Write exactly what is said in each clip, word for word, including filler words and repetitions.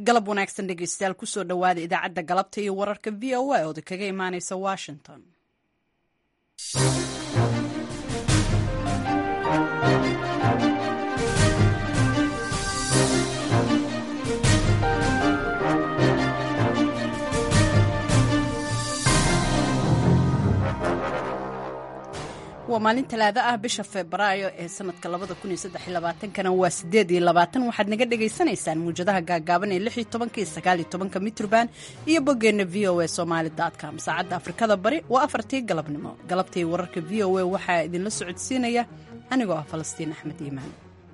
galab wanaagsan dhegeystayaal kusoo dhowaada idaacadda galabta iyo wararka v o a ooda kaga imaaneysa washington. waa maalin talaado ah bisha febraayo ee sanadka labada kun iyo saddex iyo labaatan-kana waa sideed iyo labaatan. waxaad naga dhagaysanaysaan muujadaha gaagaaban ee lix iyo tobanka iyo sagaal iyo tobanka mitrban iyo boggeenna v o a somali dot com. saacadda afrikada bari waa afartii galabnimo. galabtii wararka v o a waxaa idinla socodsiinaya anigoo ah falastiin axmed iimaan.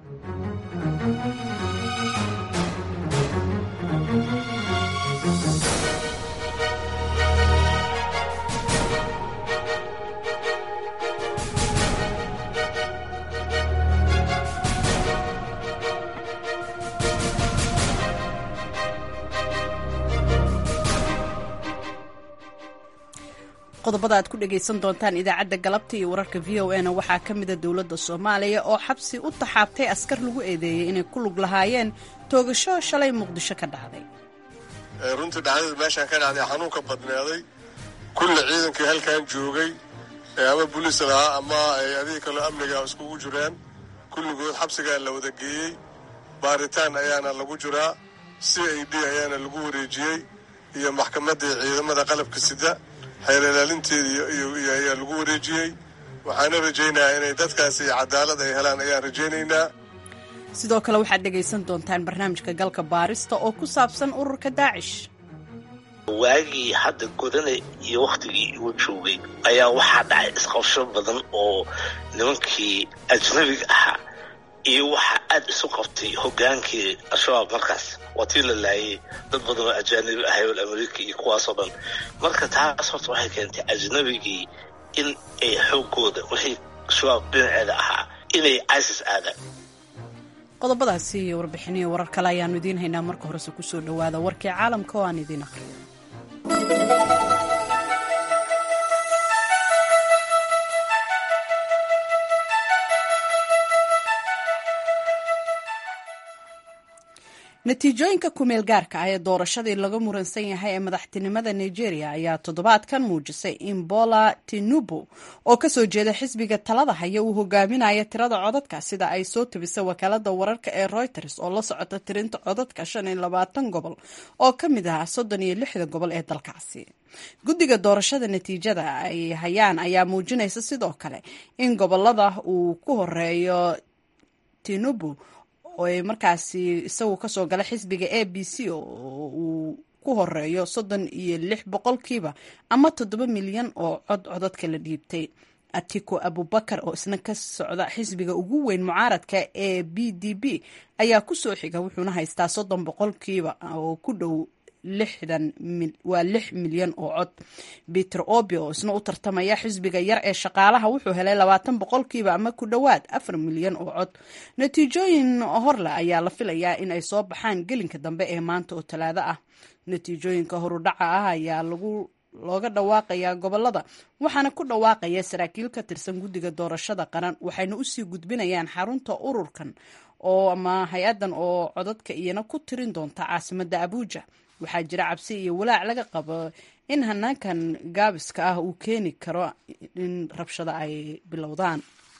qodobada aad ku dhagaysan doontaan idaacadda galabta iyo wararka v o a na waxaa ka mida dowladda soomaaliya oo xabsi u taxaabtay askar lagu eedeeyey inay ku lug lahaayeen toogasho shalay muqdisho ka dhacday. runtii dhacdada meeshaan ka dhacday xanuunka badneeday kulle ciidankii halkan joogay ama booliis lahaa ama ay adiga kaloo amniga iskugu jiraan kulligood xabsigaa la wada geeyey. baaritaan ayaana lagu jiraa, c i d ayaana lagu wareejiyey iyo maxkamaddii ciidamada qalabka sida xeer ilaalinteeda ayaa lagu wareejiyey. waxaana rajaynayaa inay dadkaasi iyo cadaalad ay helaan ayaan rajaynaynaa. sidoo kale waxaad dhegaysan doontaan barnaamijka galka baarista oo ku saabsan ururka daacish. waagii hadda godane iyo wakhtigii uu joogay ayaa waxaa dhacay isqabsho badan oo nimankii ajnabiga ahaa iyo waxaa aad isu qabtay hogaankii al-shabaab. markaas waa tii la laayay dad badan oo ajaanibi ahay oo amerika iyo kuwaasoo dhan. marka taas horta waxay keentay ajnabigii in ay xooggooda wixii shabaab dhinaceeda ahaa inay isis aadaan. qodobadaasi iyo warbixiniyo warar kale ayaanu idiin haynaa. marka horese kusoo dhowaada warkii caalamka oo aan idiin aqriyo. natiijooyinka kumeel gaarka ah ee doorashadii laga muransan yahay ee madaxtinimada nigeria ayaa toddobaadkan muujisay in bola tinubu oo kasoo jeeda xisbiga talada haya uu hogaaminaya tirada codadka sida ay soo tabisay wakaalada wararka ee reuters oo la socota tirinta codadka shan iyo labaatan gobol oo ka mid ah soddon iyo lixda gobol ee dalkaasi. guddiga doorashada natiijada ay hayaan ayaa muujinaysa sidoo kale in gobolada uu ku horeeyo tinubu oo ay markaasi isagu kasoo gala xisbiga a b c oo uu ku horeeyo soddon iyo lix boqolkiiba ama toddoba milyan oo cod codadka la dhiibtay. atiko abubakar oo isna ka socda xisbiga ugu weyn mucaaradka ee b d b ayaa kusoo xiga wuxuuna haystaa soddon boqolkiiba oo ku dhow lixdan waa lix milyan oo cod. peter obi oo isna u tartamaya xisbiga yar ee shaqaalaha wuxuu helay labaatan boqolkiiba ama ku dhowaad afar milyan oo cod. natiijooyin horle ayaa la filayaa in ay soo baxaan gelinka dambe ee maanta oo talaado ah. natiijooyinka horudhaca ah ayaa lagu looga dhawaaqayaa gobolada waxaana ku dhawaaqaya saraakiil ka tirsan guddiga doorashada qaran waxayna usii gudbinayaan xarunta ururkan oo ama hay-adan oo codadka iyana ku tirin doonta caasimadda abuja. waxaa jira cabsi iyo walaac laga qabo in hanaankan gaabiska ah uu keeni karo in rabshada ay bilowdaan.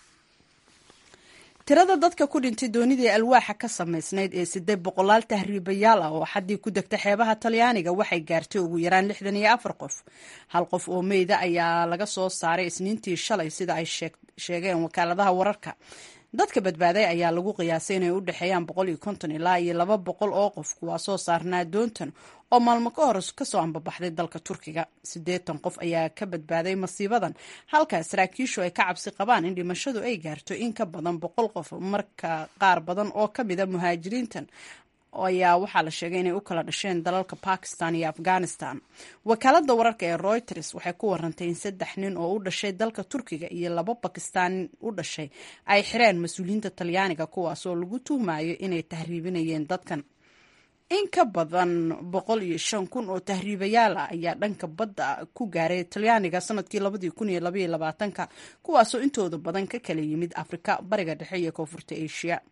tirada dadka ku dhintay doonidii alwaaxa ka samaysnayd ee siddeed boqolaal tahriibayaal ah oo xaddii ku degta xeebaha talyaaniga waxay gaartay ugu yaraan lixdan iyo afar qof. hal qof oo meyda ayaa laga soo saaray isniintii shalay sida ay sheegeen wakaaladaha wararka. dadka badbaaday ayaa lagu qiyaasay inay u dhexeeyaan boqol iyo konton ilaa iyo laba boqol oo qof kuwaasoo saarnaa doontan oo maalmo ka hor kasoo ambabaxday dalka turkiga. siddeetan qof ayaa ka badbaaday masiibadan halka saraakiishu ay ka cabsi qabaan in dhimashadu ay gaarto in ka badan boqol qof. marka qaar badan oo ka mida muhaajiriintan ayaa waxaa la sheegay inay u kala dhasheen dalalka bakistan iyo afghanistan. wakaalada wararka ee reuters waxay ku warantay in saddex nin oo u dhashay dalka turkiga iyo laba bakistan u dhashay ay xireen mas-uuliyiinta talyaaniga kuwaasoo lagu tuhmayo inay tahriibinayeen dadkan. in ka badan boqol iyo shan kun oo tahriibayaal ah ayaa dhanka badda ku gaaray talyaaniga sanadkii labadii kun iyo labaiyo labaatanka kuwaasoo intooda badan ka kala yimid afrika, bariga dhexe iyo koonfurta asia.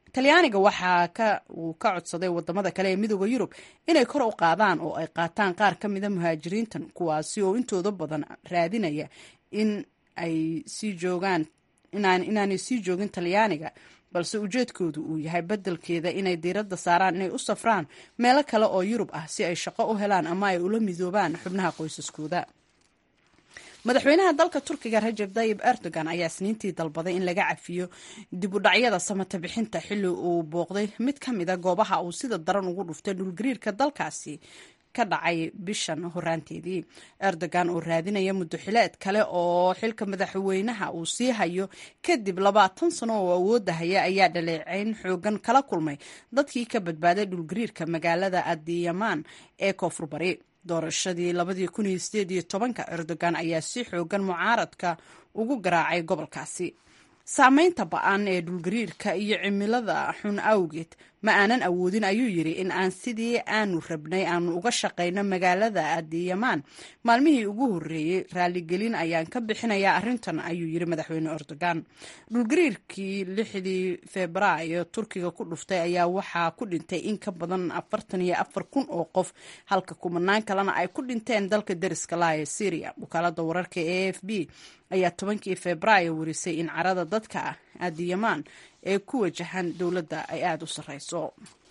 talyaaniga waxaa ka uu ka codsaday wadamada kale ee midooda yurub inay kor u qaadaan oo ay qaataan qaar ka mida muhaajiriintan kuwaasi oo intooda badan raadinaya in ay sii joogaan inaan inaanay sii joogin talyaaniga balse ujeedkoodu uu yahay beddelkeeda inay diiradda saaraan inay u safraan meelo kale oo yurub ah si ay shaqo u helaan ama ay ula midoobaan xubnaha qoysaskooda. madaxweynaha dalka turkiga Rajab Tayyip Erdogan ayaa isniintii dalbaday in laga cafiyo dib u dhacyada samata bixinta xilli uu booqday mid ka mid a goobaha uu sida daran ugu dhuftay dhulgariirka dalkaasi ka dhacay bishan horaanteedii. Erdogan oo raadinaya muddo xileed kale oo xilka madaxweynaha uu sii hayo kadib labaatan sano oo awoodda haya ayaa dhaleeceyn xoogan kala kulmay dadkii ka badbaaday dhulgariirka magaalada Adiyaman ee koonfur bari. doorashadii labadii kun iyo sideed iyo tobanka Erdogan ayaa si xoogan mucaaradka ugu garaacay gobolkaasi. Saameynta ba'an ee dhulgariirka iyo cimilada xun awgeed ma aanan awoodin ayuu yiri in aan sidii aanu rabnay aanu uga shaqeyno magaalada Adiyaman maalmihii ugu horeeyay. raaligelin ayaan ka bixinayaa arrintan ayuu yiri madaxweyne Erdogan. dhulgariirkii lixdii Febraayo Turkiga ku dhuftay ayaa waxaa ku dhintay in ka badan afartan iyo afar kun oo qof halka kumanaan kalena ay ku dhinteen dalka deriska la ee Syria. wakaalada wararka A F B ayaa tobankii Febraayo warisay in carada dadka ah Adiyaman ee ku wajahan dowladda ay aada u sarreyso.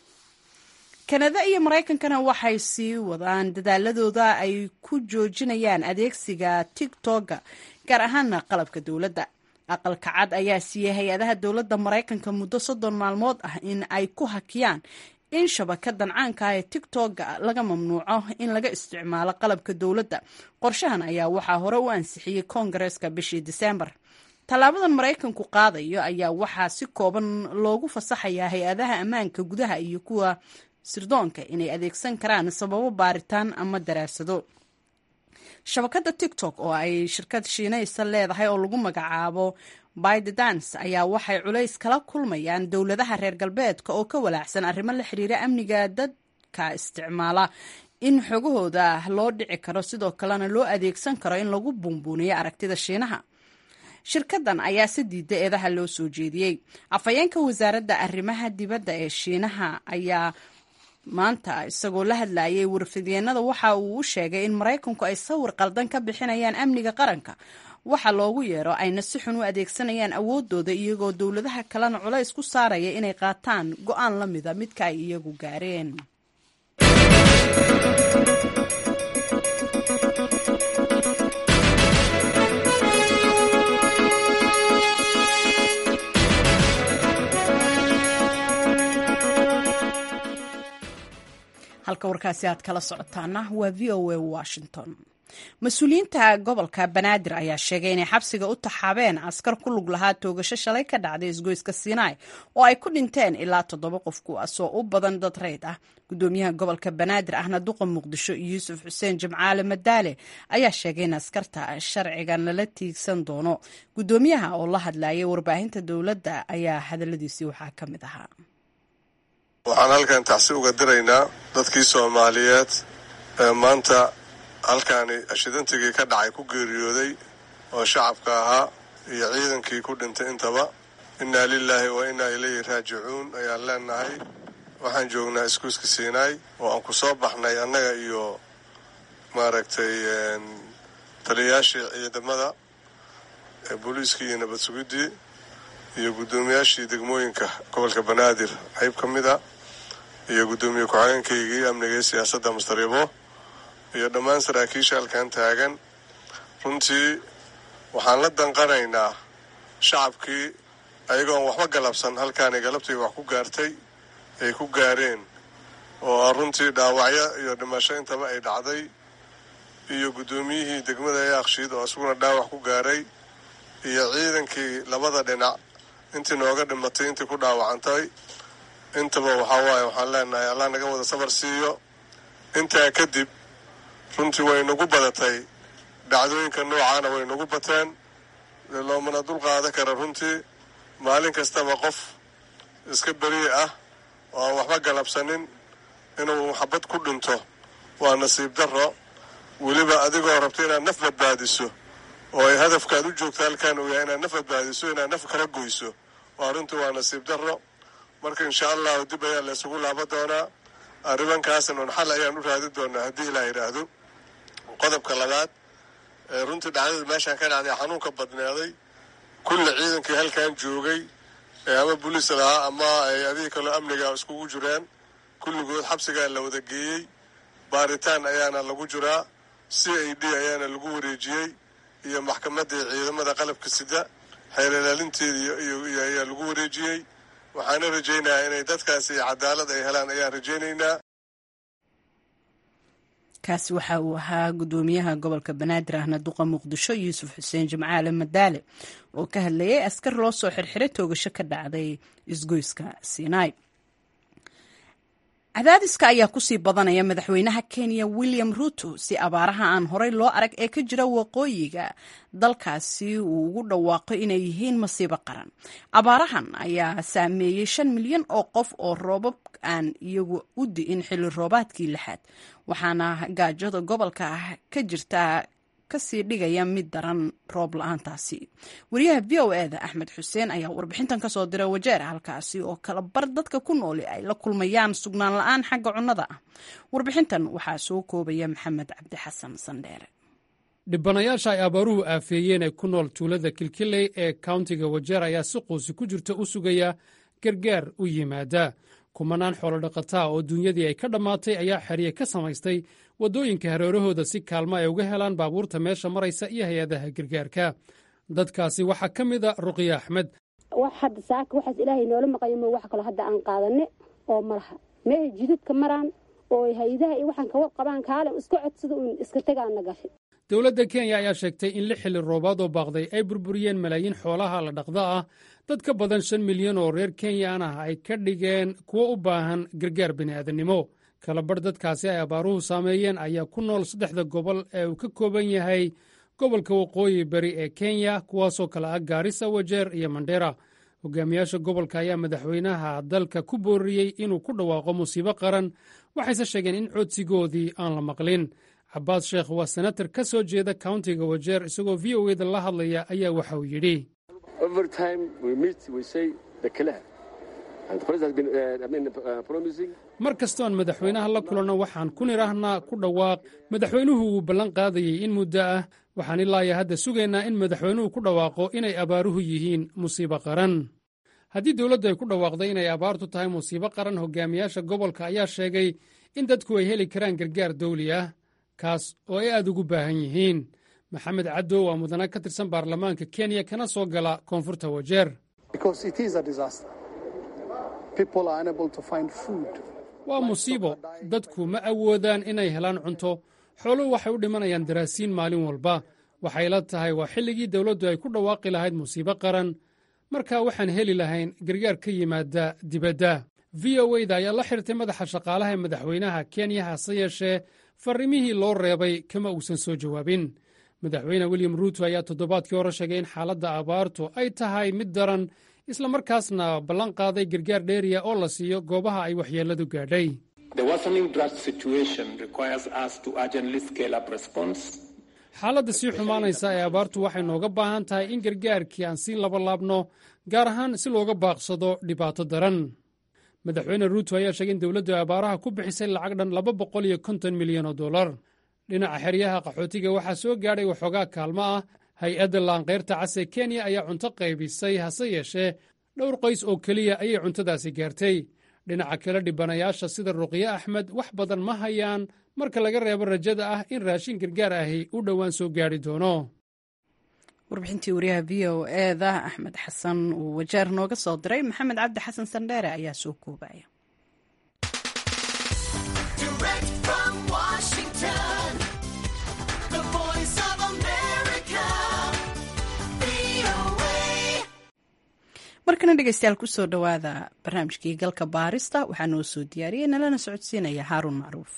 Kanada iyo Mareykankana waxay sii wadaan dadaaladooda ay ku joojinayaan adeegsiga TikTok-ga gaar ahaana qalabka dowladda. aqalka cad ayaa siiyey hay-adaha dowladda Mareykanka muddo soddon maalmood ah in ay ku hakiyaan in shabakadan caanka ee TikTok-ga laga mamnuuco in laga isticmaalo qalabka dowladda. qorshahan ayaa waxaa hore u ansixiyey Koongareeska bishii Diseembar. Tallaabadan Mareykanku qaadayo ayaa waxaa si kooban loogu fasaxayaa hay-adaha ammaanka gudaha iyo kuwa sirdoonka inay adeegsan karaan sababo baaritaan ama daraasado. shabakada TikTok oo ay shirkad Shiinaysa leedahay oo lagu magacaabo ByteDance ayaa waxay culays kala kulmayaan dowladaha reer galbeedka oo ka walaacsan arrimo la xiriira amniga dadka isticmaala in xogahooda loo dhici karo sidoo kalena loo adeegsan karo in lagu buunbuuniyo aragtida Shiinaha. shirkadan ayaa si diiday eedaha loo soo jeediyey. afhayeenka wasaaradda arrimaha dibadda ee Shiinaha ayaa maanta isagoo la hadlayay warfidyeennada waxa uu u sheegay in Mareykanku ay sawir qaldan ka bixinayaan amniga qaranka waxa loogu yeero ayna si xun u adeegsanayaan awoodooda iyagoo dowladaha kalena culays ku saaraya inay qaataan go'aan la mida midka ay iyagu gaareen. halka warkaasi aad kala socotaana waa V O A Washington. mas-uuliyiinta gobolka Banaadir ayaa sheegay inay xabsiga u taxaabeen askar ku lug lahaa toogasho shalay ka dhacday isgoyska Sinai oo ay ku dhinteen ilaa toddoba qof kuwaasoo u badan dad reyd ah. gudoomiyaha gobolka Banaadir ahna duqa Muqdisho Yuusuf Xuseen Jimcaale Madaale ayaa sheegay in askarta sharcigan lala tiigsan doono. gudoomiyaha oo la hadlayay warbaahinta dowladda ayaa hadaladiisii waxaa ka mid ahaa. waxaan halkan tacsi uga diraynaa dadkii Soomaaliyeed ee maanta halkaani ashidantigii ka dhacay ku geeriyooday oo shacabka ahaa iyo ciidankii ku dhintay intaba. innaa lilaahi wa innaa ilayhi raajicuun ayaan leenahay. waxaan joognaa iskuuska Sinai oo aan ku soo baxnay annaga iyo maaragtay taliyayaashii ciidamada ee booliiska iyo nabad sugidii iyo guddoomiyaashii degmooyinka gobolka Banaadir qayb ka mid ah iyo guddoomiye ku-xigeenkaygii amniga iyo siyaasadda Mustaribo iyo dhammaan saraakiisha halkan taagan. runtii waxaan la danqanaynaa shacabkii ayagoon waxba galabsan halkaani galabtii wax ku gaartay ay ku gaareen oo runtii dhaawacyo iyo dhimasho intaba ay dhacday iyo guddoomiyihii degmada Yaaqshiid oo isaguna dhaawac ku gaaray iyo ciidankii labada dhinac intii nooga dhimatay intii ku dhaawacantay intaba waxaa waaye waxaan leenahay allah naga wada sabar siiyo. intaa kadib runtii way nagu badatay dhacdooyinka noocaana way nagu bateen loomana dul qaadan kara. runtii maalin kastaba qof iska beriye ah oo aan waxba galabsanin inuu xabad ku dhinto waa nasiib darro. weliba adigoo rabta inaad naf badbaadiso oo ay hadafkaad u joogta halkan uu yahay inaad naf badbaadiso inaad naf kala goyso waa runtii waa nasiib darro. marka insha allahu dib ayaa la isugu laaba doonaa arrimankaasna un xal ayaan u raadi doonaa haddii ilaa yidhaahdo. qodobka labaad, runtii dhacdada meeshaan ka dhacday xanuunka badneeday. kulle ciidankii halkan joogay ama booliis lahaa ama adiga kaloo amniga iskugu jiraan, kulligood xabsigaa la wada geeyey. baaritaan ayaana lagu jiraa, c i d ayaana lagu wareejiyey iyo maxkamadda ciidamada qalabka sida xeer ilaalinteeda iyo ayaa lagu wareejiyey. waxaana rajaynayaa inay dadkaasi cadaalad ay helaan ayaan rajaynaynaa. kaasi waxa uu ahaa gudoomiyaha gobolka banaadir ahna duqa muqdisho yuusuf xuseen jimcaale madaale oo ka hadlayay askar loo soo xirxiray toogasho ka dhacday isgoyska Sinai. cadaadiska ayaa kusii badanaya madaxweynaha Kenya William Ruto si abaaraha aan horey loo arag ee ka jira waqooyiga dalkaasi uu ugu dhawaaqo inay yihiin masiibo qaran. abaarahan ayaa saameeyey shan milyan oo qof oo roobab aan iyagu u di'in xilli roobaadkii lixaad, waxaana gaajada gobolka ah ka jirta kasii dhigaya mid daran roob la-aantaasi. wariyaha v o e da Axmed Xuseen ayaa warbixintan kasoo diray Wajeer, halkaasi oo kala bar dadka ku nooli ay la kulmayaan sugnaan la-aan xagga cunnada ah. warbixintan waxaa soo koobaya Maxamed Cabdi Xasan Sandheere. dhibanayaasha ay abaaruhu aafeeyeen ee ku nool tuulada Kilkiley ee kauntiga Wajeer ayaa si quusi ku jirta u sugaya gargaar u yimaada. kumanaan xoolodhaqataa oo dunyadii ay ka dhammaatay ayaa xerye ka samaystay waddooyinka hareerahooda si kaalmo ay uga helaan baabuurta meesha maraysa iyo hay-adaha gargaarka. dadkaasi waxaa ka mid a Ruqiya Axmed. wax hadda saaka waxaas ilaahay noola maqayo ma wax kale hadda aan qaadane oo malaha meey jidadka maraan oo hay-adaha iyo waxaan ka warqabaan kaale iska codsada uun iska tagaana gashay. dowladda Kenya ayaa sheegtay in lix xilli roobaad oo baaqday ay burburiyeen malaayiin xoolaha la dhaqda ah. dad ka badan shan milyan oo reer Kenyaan ah ay ka dhigeen kuwo u baahan gargaar bini'aadanimo. kala bar dadkaasi ay abaaruhu saameeyeen ayaa ku nool saddexda gobol ee uu ka kooban yahay gobolka waqooyi bari ee Kenya, kuwaasoo kala ah Gaarisa, Wajeer iyo Mandera. hogaamiyaasha gobolka ayaa madaxweynaha dalka ku booriyey inuu ku dhawaaqo musiibo qaran, waxayse sheegeen in codsigoodii aan la maqlin. Cabbaas Sheekh waa senatar ka soo jeeda kauntiga Wajeer, isagoo v o e da la hadlaya ayaa waxa uu yidhi mar kastoon madaxweynaha la kulanno waxaan ku nidhaahnaa ku dhawaaq. madaxweynuhu wuu ballan qaadayey in muddo ah, waxaan ilaaya hadda sugaynaa in madaxweynuhu ku dhawaaqo inay abaaruhu yihiin musiibo qaran. haddii dowladdu ay ku dhawaaqday inay abaartu tahay musiibo qaran, hogaamiyaasha gobolka ayaa sheegay in dadku ay heli karaan gargaar dawli ah, kaas oo ay aad ugu baahan yihiin. maxamed Caddow waa mudane ka tirsan baarlamaanka Kenya kana soo gala koonfurta Wajeer. waa musiibo, dadku ma awoodaan inay helaan cunto, xooluhu waxay u dhimanayaan daraasiin maalin walba. waxay la tahay waa xilligii dowladdu ay ku dhawaaqi lahayd musiibo qaran, marka waxaan heli lahayn gargaar ka yimaada dibadda. v o e da ayaa la xirtay madaxa shaqaalaha ee madaxweynaha Kenya, hase yeeshee farrimihii loo reebay kama uusan soo jawaabin. madaxweyne William Ruto ayaa toddobaadkii hore sheegay in xaaladda abaartu ay tahay mid daran, isla markaasna ballan qaaday gargaar dheeriya oo la siiyo goobaha ay waxyeelladu gaadhay. xaaladda sii xumaanaysa ee abaartu waxay nooga baahan tahay in gargaarkii aan sii labalaabno, gaar ahaan si looga baaqsado dhibaato daran. madaxweyne Ruto ayaa sheegay in dowladdu abaaraha ku bixisay lacag dhan laba boqol iyo konton milyan oo dollar. dhinaca xeryaha qaxootiga waxaa soo gaadhay waxoogaa kaalmo ah. hay-adda laanqeyrta cas ee Kenya ayaa cunto qaybisay, hase yeeshee dhowr qoys oo keliya ayay cuntadaasi gaartay. dhinaca kale, dhibanayaasha sida Ruqiya Axmed wax badan ma hayaan marka laga reebo rajada ah in raashin gargaar ahi u dhowaan soo gaadhi doono. warbixintii wariyaha v o e da Axmed Xasan uu Wajeer nooga soo diray. Maxamed Cabdi Xasan Sandheere ayaa soo koobaya. markana dhegeystayaal ku soo dhowaada barnaamijkii galka baarista. waxaa noo soo diyaariyey nalana socodsiinaya Haaruun Macruuf.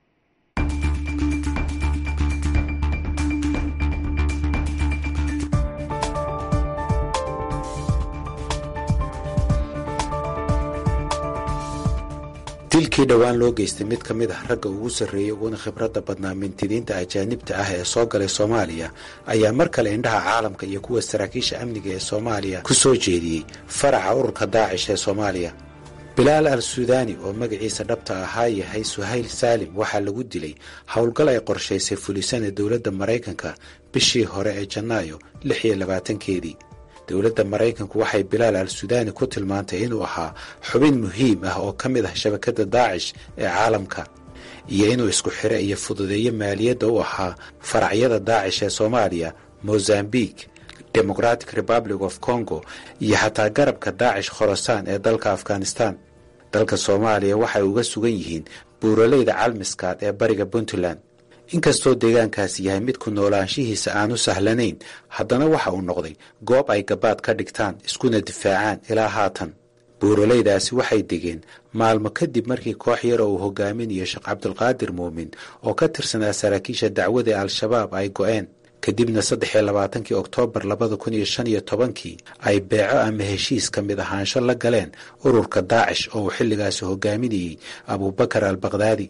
dilkii dhowaan loo geystay mid ka mid ah ragga ugu sarreeyey uguna khibradda badnaa mintidiinta ajaanibta ah ee soo galay Soomaaliya ayaa mar kale indhaha caalamka iyo kuwa saraakiisha amniga ee Soomaaliya ku soo jeediyey faraca ururka Daacish ee Soomaaliya. bilaal al suudaani oo magaciisa dhabta ahaa yahay suhayl saalim waxaa lagu dilay howlgal ay qorshaysay fulisana dowladda maraykanka bishii hore ee janaayo lix iyo labaatankeedii dowladda maraykanku waxay bilaal al suudaani ku tilmaantay inuu ahaa xubin muhiim ah oo ka mid ah shabakadda daacish ee caalamka iyo inuu isku xire iyo fududeeyo maaliyadda u ahaa faracyada daacish ee soomaaliya mozambique democratic republic of congo iyo xataa garabka daacish khorasaan ee dalka afghanistan dalka soomaaliya waxay uga sugan yihiin buuraleyda calmiskaad ee bariga puntland inkastoo deegaankaasi yahay mid ku noolaanshihiisa aanu sahlanayn haddana waxa uu noqday goob ay gabaad ka dhigtaan iskuna difaacaan ilaa haatan buuraleydaasi waxay degeen maalmo kadib markii koox yar oo uu hogaaminayo sheekh cabdulqaadir muumin oo ka tirsanaa saraakiisha dacwada ee al-shabaab ay go'een kadibna saddex iyo labaatankii oktoobar labada kun iyo shan iyo tobankii ay beeco ama heshiis ka mid ahaansho la galeen ururka daacish oo uu xilligaasi hogaaminayey abubakar al-baqdaadi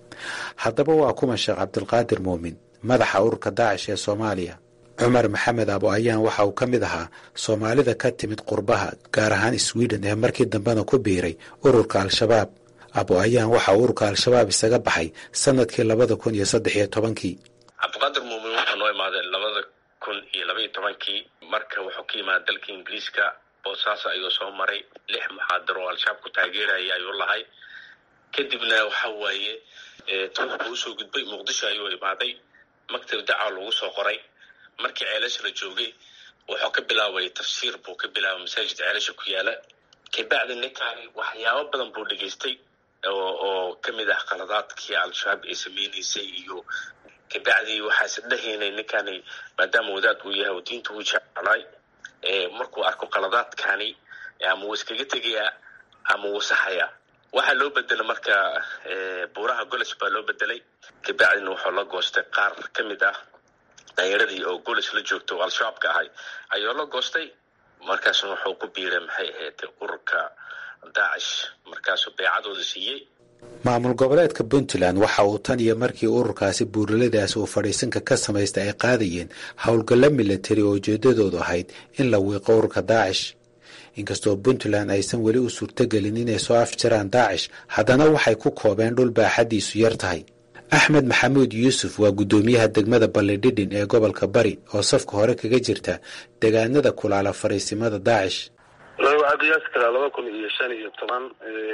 haddaba waa kuma sheekh cabdulqaadir muumin madaxa ururka daacish ee soomaaliya cumar maxamed abo ayaan waxa uu ka mid ahaa soomaalida ka timid qurbaha gaar ahaan sweden ee markii dambena ku biiray ururka al-shabaab abo ayaan waxa ururka al-shabaab isaga baxay sanadkii labada kun iyo saddex iyo tobankii cabdiqaadir muumin wuxuu noo imaaday labada kun iyo labaiyo tobankii marka wuxuu ka yimaaday dalka ingiriiska boosaaso ayuu soo maray lix muxaadaro oo al-shabaab ku taageeraya ayuu lahay kadibna waxa waaye tobanka usoo gudbay muqdisho ayuu imaaday maktab dacwa lagu soo qoray markii ceelasha la joogay wuxuu ka bilaabay tafsiir buu ka bilaabay masaajid ceelasha ku yaala kabacdi ninkaani waxyaabo badan buu dhegaystay oo oo ka mid ah qaladaadkii al-shabaab ay sameynaysay iyo kabacdi waxaase dhahaynay ninkaani maadaama wadaad uu yahay oo diinta uu jeclaay markuu arko qaladaadkaani ama wuu iskaga tegayaa ama wuu saxayaa waxaa loo bedelay marka buuraha golis baa loo bedelay kabacdina wuxuu la goostay qaar ka mid ah dhallinyaradii oo golis la joogto oo al-shabaabka ahay ayuu la goostay markaasna wuxuu ku biiray maxay ahayd ururka daacish markaasuu beecadooda siiyey maamul goboleedka puntland waxa uu tan iyo markii ururkaasi buuraladaasi uu fadhiisanka ka samaystay ay qaadayeen howlgallo milatari oo ujeedadoodu ahayd in la wiiqo ururka daacish inkastoo puntland aysan weli u suurtogelin inay soo afjaraan daacish haddana waxay ku koobeen dhul baaxadiisu yar tahay axmed maxamuud yuusuf waa guddoomiyaha degmada ballidhidhin ee gobolka bari oo safka hore kaga jirta deegaanada kulaala fariisimada daacish waxaa qiyaasi karaa laba kun iyo shan iyo toban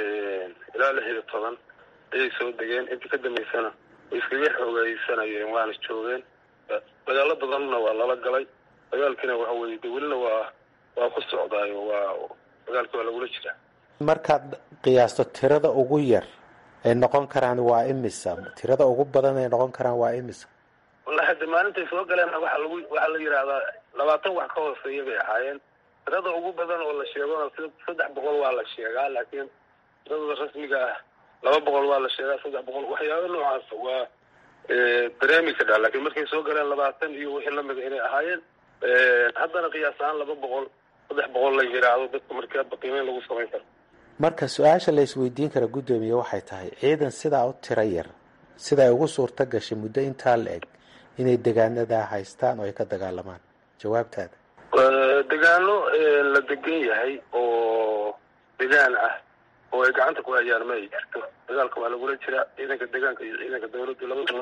ilaa lix iyo toban ayay soo degeen intii ka dambaysana way iskaga xoogaysanayeen waana joogeen dagaalo badanna waa lala galay dagaalkiina waxa weye de welina waa waa ku socdaayo waa dagaalki waa lagula jiraa markaad qiyaasto tirada ugu yar ay noqon karaan waa imisa tirada ugu badan ay noqon karaan waa imisa wallahi hadda maalintay soo galeen waxaa lagu waxaa la yidhaahdaa labaatan wax ka hooseeya bay ahaayeen tirada ugu badan oo la sheegona saddex boqol waa la sheegaa laakiin tirada rasmiga ah laba boqol waa la sheegaa saddex boqol waxyaaba noocaas waa dareemi kadhaa laakiin markay soo galeen labaatan iyo wixii lamida inay ahaayeen haddana qiyaas ahaan laba boqol saddex boqol la yidhaahdo dadka markaa qiimeyn lagu samayn karo marka su-aasha la isweydiin kara guddoomiye waxay tahay ciidan sidaa u tiro yar sida ay ugu suurto gashay muddo intaa la eg inay degaanadaa haystaan oo ay ka dagaalamaan jawaabtaada degaano la degan yahay oo degaan ah oo ay gacanta ku hayaan ma ay jirto dagaalka waa lagula jiraa ciidanka degaanka iyo ciidanka dawladda labadaba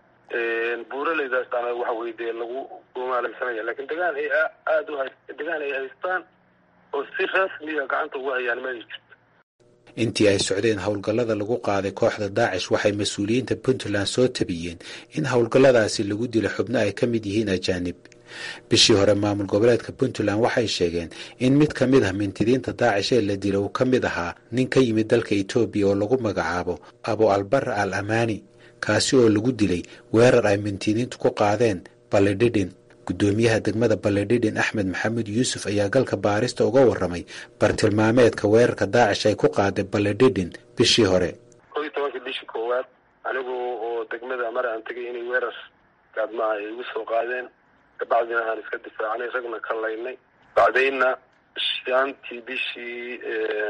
buuraleydaas ana waxa weye dee lagu gumaalaysanaya lakin degaan ay aada u hay degaan ay haystaan oo si rasmiga gacanta ugu hayaan ma ay jirto intii ay socdeen howlgallada lagu qaaday kooxda daacish waxay mas-uuliyiinta puntland soo tabiyeen in howlgalladaasi lagu dilo xubno ay ka mid yihiin ajaanib bishii hore maamul goboleedka puntland waxay sheegeen in mid ka mid ah mintidiinta daacish ee la dilo uu ka mid ahaa nin ka yimid dalka etoobiya oo lagu magacaabo abu albar al amaani kaasi oo lagu dilay weerar ay mintidiintu ku qaadeen ballidhidhin guddoomiyaha degmada ballidhidhin axmed maxamuud yuusuf ayaa galka baarista uga warramay bartilmaameedka weerarka daacish ay ku qaaday ballidhidhin bishii hore kow iyo tobankii bishii koowaad anigu oo degmada mar aan tegay inay weerar gaadmaha ay igu soo qaadeen kabacdina aan iska difaacnay ragna ka laynay bacdayna shantii bishii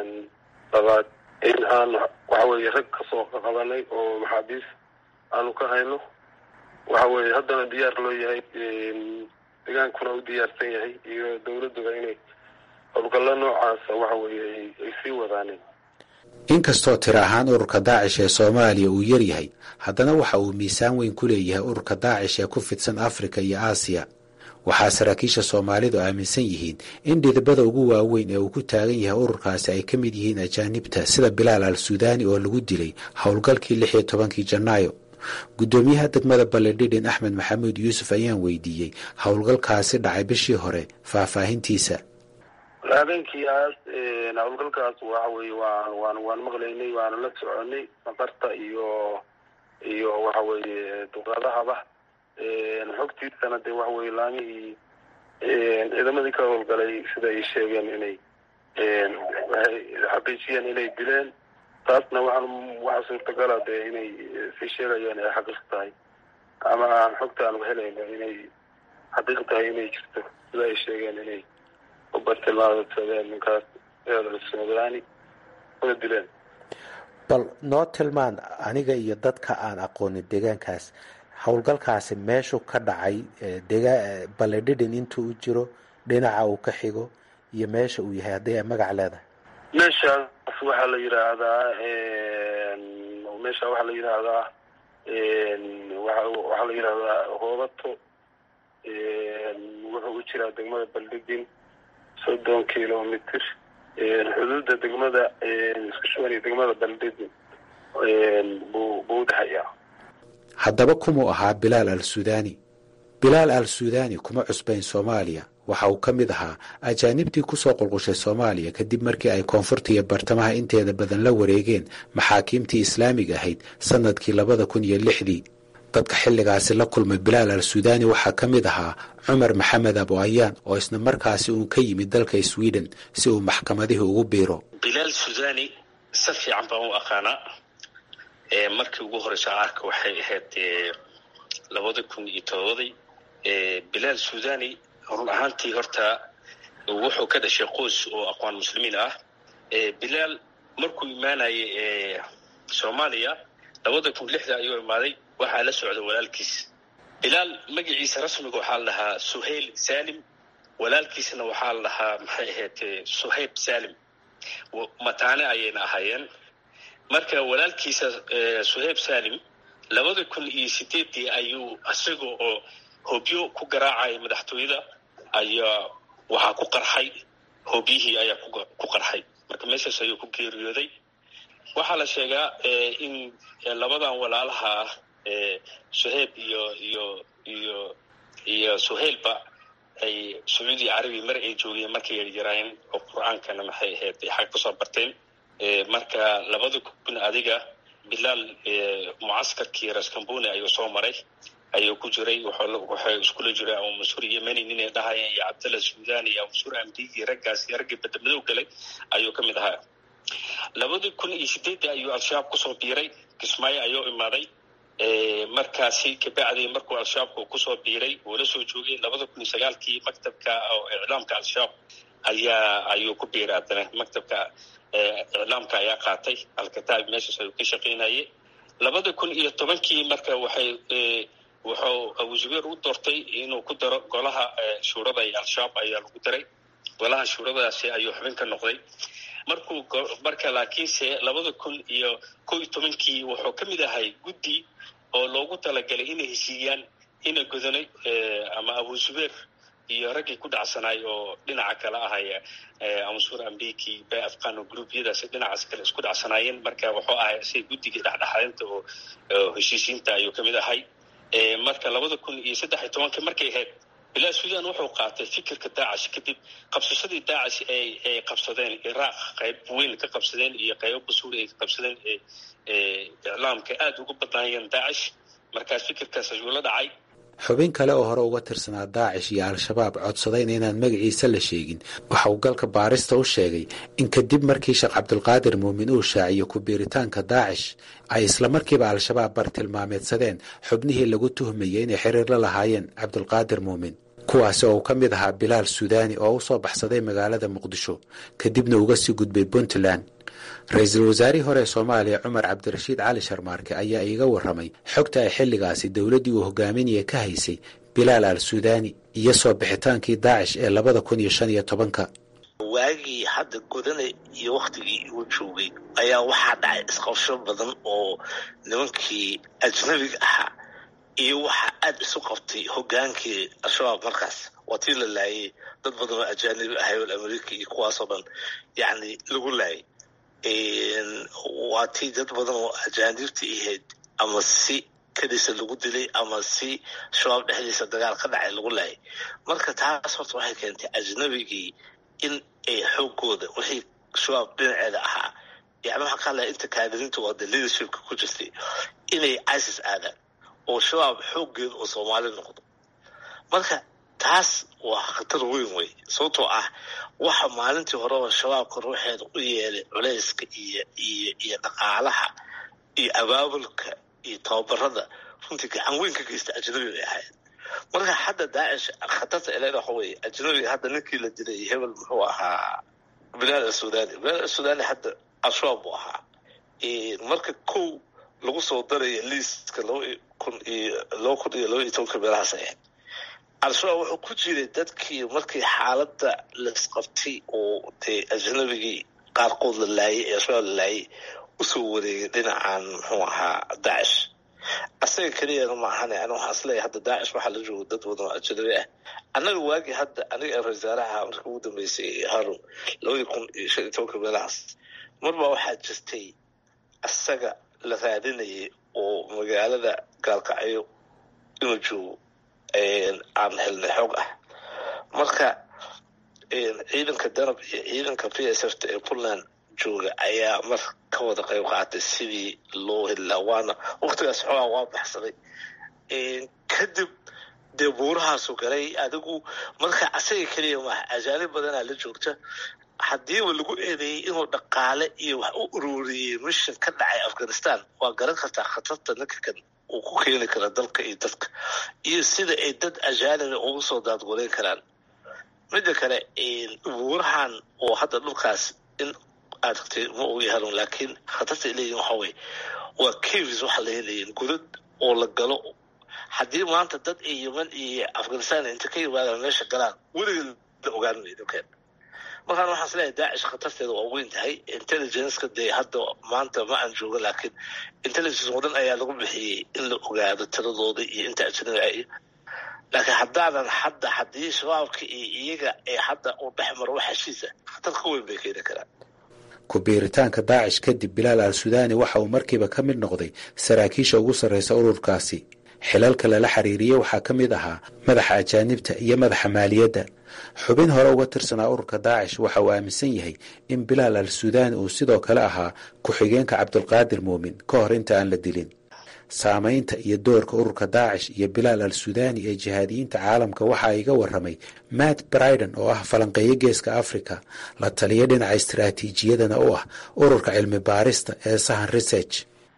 labaad in aan waxa weye rag kasoo qabanay oo maxaabiis aanu ka hayno waxa weye haddana diyaar loo yahay degaankuna u diyaarsan yahay iyo dawladduba inay howlgallo noocaasa waxa weye ay sii wadaaneen inkastoo tiro ahaan ururka daacish ee soomaaliya uu yaryahay haddana waxa uu miisaan weyn ku leeyahay ururka daacish ee ku fidsan afrika iyo aasiya. waxaa saraakiisha soomaalidu aaminsan yihiin in dhidibada ugu waaweyn ee uu ku taagan yahay ururkaasi ay ka mid yihiin ajaanibta sida bilaal al suudaani oo lagu dilay howlgalkii lix iyo tobankii janaayo. guddoomiyaha degmada baledhidhin axmed maxamuud yuusuf ayaan weydiiyey howlgalkaasi dhacay bishii hore faahfaahintiisa. habeenkiiaas howlgalkaas waxa weye waan waan waan maqlaynay waana la soconay safarta iyo iyo waxa weeye duqaadahaba xogtiisana dee waxa weye laamihii ciidamadii ka howlgalay sida ay sheegeen inay waxay xaqiijiyeen inay dileen. taasna waxaan waxaa suurtagala dee inay si sheegayaan ay xaqiiq tahay ama aan xogta aan helayno inay xaqiiq tahay inay jirto sida ay sheegeen inay ubartilmaamsadeen ninkaas eedaani una dileen. bal noo tilmaan aniga iyo dadka aan aqoonin deegaankaas howlgalkaasi meeshuu ka dhacay dega baledhidhin intuu u jiro dhinaca uu ka xigo iyo meesha uu yahay hadday magac leedahay. meeshaas waxaa la yidhaahdaa meesha waxaa la yidhaahdaa waxaa la yidhaahdaa hoobato wuxuu u jiraa degmada baledhidhin soddon kilomitr xuduudda degmada isku shuban iyo degmada baledhidhin buu buu udhexayaa. haddaba kumuu ahaa bilaal al suudaani? bilaal al suudaani kuma cusbayn soomaaliya. waxa uu ka mid ahaa ajaanibtii kusoo qulqushay soomaaliya kadib markii ay koonfurta iyo bartamaha inteeda badan la wareegeen maxaakiimtii islaamiga ahayd sanadkii labada kun iyo lixdii. dadka xilligaasi la kulmay bilaal al suudaani waxaa ka mid ahaa cumar maxamed abu ayaan oo isna markaasi uu ka yimid dalka sweden si uu maxkamadihii ugu biiro. bilaal suudaani si fiican baan u aqaanaa. markii ugu horeysa arka waxay ahayd labada kun iyo todobadii. bilaal suudaani run ahaantii horta wuxuu ka dhashay qoys oo aqoon muslimiin ah. bilaal markuu imaanayay soomaaliya labada kun lixda ayuu imaaday. waxaa la socda walaalkiis. bilaal magaciisa rasmiga waxaa la dhahaa suhayl saalim, walaalkiisna waxaa la dhahaa maxay ahayd suhayb saalim. mataane ayayna ahaayeen. marka walaalkiisa suhayb saalim labada kun iyo sideedii ayuu isaga oo hobyo ku garaacay madaxtooyada ayaa waxaa ku qarxay hobyihii ayaa ku qarxay. marka meeshaas ayuu ku geeriyooday. waxaa la sheegaa in labadan walaalaha ah suhayb iyo iyo iyo iyo suhaylba ay sacuudi carabi mar ay joogeen markay yaryaraayeen oo qur-aankana maxay ahayd ay xag kusoo barteen. marka labada kun adiga bilaal mucaskarkii raskambuni ayuu soo maray ayuu ku jiray. waxay iskula jiray abu mansuur yemeni ninay dhahayeen iyo cabdalla suudaani iyo abu mansuur amdigi raggaas iyo raggii badamadow galay ayuu ka mid ahaa. labada kun iyo sideedii ayuu al-shabaab kusoo biiray. kismaayo ayuu imaaday. markaasi kabacdii markuu al-shabaabka kusoo biiray uu la soo joogay labada kun iyo sagaalkii maktabka oo iclaamka al-shabaab ayaa ayuu ku biiray. haddana maktabka iclaamka ayaa qaatay alkitaab meeshaas ayuu ka shaqaynayay. labada kun iyo tobankii marka waxay wuxuu abu zubeer u doortay inuu ku daro golaha shuurada iyo al-shabaab ayaa lagu daray. golaha shuuradaasi ayuu xubin ka noqday. markuu marka laakiinse labada kun iyo kow iyo tobankii wuxuu ka mid ahay guddi oo loogu talagalay inay heshiiyaan ina godanay ama abu zubeer iyo raggii ku dhacsanaay oo dhinaca kale ahaya amansuur ambiki bay afqaano gruubyadaasi dhinacaas kale isku dhacsanaayeen. marka wuxuu ahay si guddiga dhexdhexaadinta oo heshiisiinta ayuu ka mid ahay. marka labada kun iyo saddex iyo tobankii markay ahayd bilaal suudaan wuxuu qaatay fikirka daacish kadib qabsashadii daacish ay ay qabsadeen iraaq qayb weyn ka qabsadeen iyo qaybo basuuri ay ka qabsadeen iclaamka aad ugu badnaayeen daacish. markaas fikirkaas ayuu la dhacay. xubin kale oo hore uga tirsanaa daacish iyo al-shabaab codsadayna inaan magaciisa la sheegin waxa uu galka baarista u sheegay in kadib markii sheekh cabdulqaadir muumin uu shaaciyo ku biiritaanka daacish ay islamarkiiba al-shabaab bartilmaameedsadeen xubnihii lagu tuhmayay inay xiriir la lahaayeen cabdulqaadir muumin, kuwaasi oo uu ka mid ahaa bilaal suudaani oo u soo baxsaday magaalada muqdisho kadibna uga sii gudbay puntland. ra-iisul wasaarihii hore ee soomaaliya cumar cabdirashiid cali sharmaarke ayaa iiga warramay xogta ay xilligaasi dowladdii uu hogaaminaya ka haysay bilaal al suudaani iyo soo bixitaankii daacish ee labada kun iyo shan iyo tobanka. waagii hadda godane iyo waktigii uu joogay ayaa waxaa dhacay isqabsho badan oo nimankii ajnabiga ahaa iyo waxaa aad isu qabtay hogaankii al-shabaab markaas waa tii la laayay dad badan oo ajaanibi ahay oo amerika iyo kuwaasoo dhan yacni lagu laayay waa tii dad badan oo ajaanibtii ahayd ama si kadiisa lagu dilay ama si shabaab dhexdiisa dagaal ka dhacay lagu laayay marka taas horta waxay keentay ajnabigii in ay xoogooda wixii shabaab dhinaceeda ahaa yani waxaa ka hadlaya inta kaadiriinta waa de leadershipka ku jirtay inay isis aadaan oo shabaab xooggeeda oo soomaali noqdo marka taas waa khatar weyn wey sababtoo ah waxa maalintii horeba shabaabka ruuxeeda u yeelay culayska iyo iyo iyo dhaqaalaha iyo abaabulka iyo tababarada runtii gacan weyn ka geysta ajnabi bay ahayd marka hadda daacish khatarta ilaa waxa weeye ajnabiga hadda ninkii la dilay hebel muxuu ahaa bilaal al-suudani bilaal al-suudani hadda al-shabaab buu ahaa marka kow lagu soo daraya liiska laba kun iyo laba kun iyo laba iyo tobanka meelahaas ahayd al-shabaab wuxuu ku jiray dadkii markii xaaladda laisqabtay oo dee ajnabigii qaarkood la laayay ee al-shabaab la laayay usoo wareegay dhinacan muxuu ahaa daacish asaga keliyana ma ahane ani waxaan isleeyahay hadda daacish waxaa la jooga dad badan oo ajnabi ah annaga waagii hadda aniga ee ra-iisaaraha markii ugu dambeysay harun labadii kun iyo shan iyo tobanka meelahaas marbaa waxaa jirtay asaga la raadinayay oo magaalada gaalkacyo inuu joogo aan helnay xoog ah marka ciidanka danab iyo ciidanka p s f ta ee puntland jooga ayaa mar ka wada qayb qaatay sidii loo helaa waana waktigaas xoogaa waa baxsaday kadib dee buurahaasu galay adigu marka asaga keliya maaha ajaanib badanaa la joogta haddiiba lagu eedeeyey inuu dhaqaale iyo wax u ururiyey mishan ka dhacay afghanistan waa garan kartaa khatarta ninka kan uu ku keeni kara dalka iyo dadka iyo sida ay dad ajaaniba ugu soo daadgoleyn karaan midda kale buurahan oo hadda dhulkaas in aad tagtay ma ogi halon laakiin khatarta ay leeyihin waxa weye waa caves waxa la helayin godad oo la galo haddii maanta dad ay yeman iyo afghanistan inta ka yimaadaan meesha galaan weligeed la ogaan maydo keen markaan waxaan isleeyahay daacish khatarteeda waa weyn tahay intelligenceka dee hadda maanta ma aan joogo laakiin intelligence wadan ayaa lagu bixiyey in la ogaado tiradooda iyo inta ajnabi ah laakiin haddaanan hadda haddii shabaabka iyo iyaga ee hadda u dhex maro wax heshiisa khatar ka weyn bay keeni karaan ku biiritaanka daacish kadib bilaal al-suudani waxa uu markiiba ka mid noqday saraakiisha ugu sarraysa ururkaasi xilalka lala xiriiriyey waxaa ka mid ahaa madaxa ajaanibta iyo madaxa maaliyadda xubin hore uga tirsanaa ururka daacish waxa uu aaminsan yahay in bilaal al-suudani uu sidoo kale ahaa ku-xigeenka cabdulqaadir muumin ka hor inta aan la dilin saamaynta iyo doorka ururka daacish iyo bilaal al-suudani ee jihaadiyiinta caalamka waxaa iga warramay matt briden oo ah falanqeeyo geeska africa la taliya dhinaca istaraatiijiyadana u ah ururka cilmi baarista ee sahan research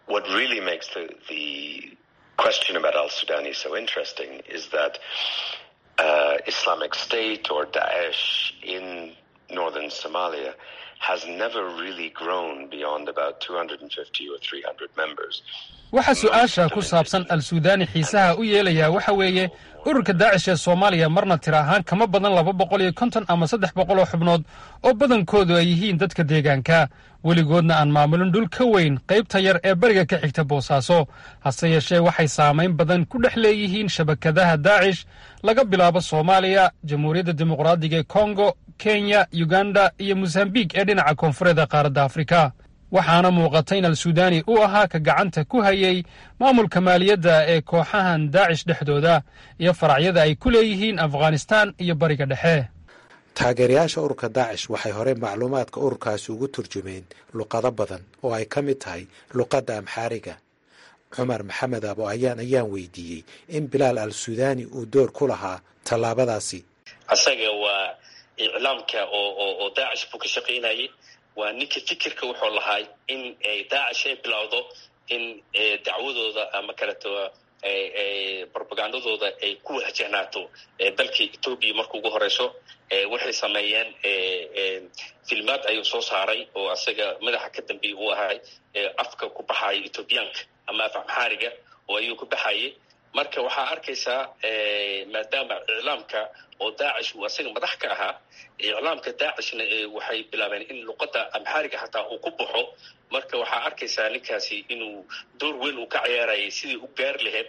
question about al-Sudani so interesting is that uh, Islamic State or Daesh in northern Somalia has never really grown beyond about two hundred fifty or three hundred members. waxa su'aasha ku saabsan al-Sudani xiisaha u yeelaya waxa weeye ururka Daesh ee Soomaaliya marna tira ahaan kama badan laba boqol iyo konton ama saddex boqol oo xubnood oo badankoodu ay yihiin dadka deegaanka weligoodna aan maamulin dhul ka weyn qaybta yar ee bariga ka xigta Boosaaso hase yeeshee waxay saameyn badan ku dhex leeyihiin shabakadaha Daesh laga bilaabo Soomaaliya Jamhuuriyadda Dimuqraadiga ee Congo Kenya Uganda iyo Mozambique ee dhinaca koonfureed qaaradda Afrika waxaana muuqatay in al-Sudani uu ahaa ka gacanta ku hayay maamulka maaliyadda ee kooxahan Daesh dhexdooda iyo faracyada ay ku leeyihiin Afghanistan iyo bariga dhexe taageerayaasha ururka daacish waxay hore macluumaadka ururkaasi ugu turjumeen luqado badan oo ay ka mid tahay luqadda amxaariga cumar maxamed abo ayaan ayaan weydiiyey in bilaal al-Sudani uu door ku lahaa tallaabadaasi asaga waa iclaamka oo oo daacish buu ka shaqeynayay waa ninka fikirka wuxuu lahaa in ay daacish ay bilowdo in dacwadooda ama kaleeto propagandadooda ay ku wajahnaato dalka Ethiopia markuu ugu horeyso waxay sameeyeen filmaad ayuu soo saaray oo asaga madaxa ka dambeeyay uu ahaa afka ku baxay Ethiopianka ama af Amhariga oo ayuu ku baxayay marka waxaa arkaysaa maadaama iclaamka oo daacish uu asaga madax ka ahaa iclaamka daacishna waxay bilaabeen in luqadda amxaariga xataa uu ku baxo marka waxaa arkaysaa ninkaasi inuu door weyn uu ka ciyaarayay sidii u gaari lahayd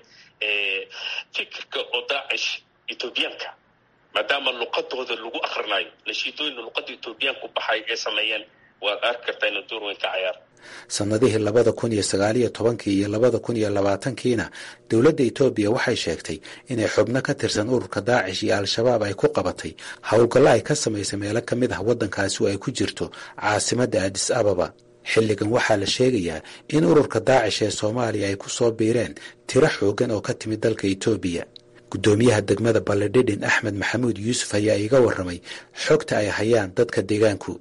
fikirka oo daacish etoobiyaanka maadaama luqadooda lagu akrinayo nashiidooyina luqadda etoobiyaanku baxay ee sameeyeen waad arki kartaa inuu door weyn ka ciyaar sannadihii labada kun iyo sagaaliyo tobankii iyo labada kun iyo labaatankiina dowladda etoobiya waxay sheegtay inay xubno ka tirsan ururka daacish iyo al-shabaab ay ku qabatay howlgallo ay ka samaysay meelo ka mid ah waddankaasi oo ay ku jirto caasimadda adis ababa xilligan waxaa la sheegayaa in ururka daacish ee soomaaliya ay ku soo biireen tiro xoogan oo ka timid dalka etoobiya guddoomiyaha degmada balledhidhin axmed maxamuud yuusuf ayaa iiga warramay xogta ay hayaan dadka deegaanku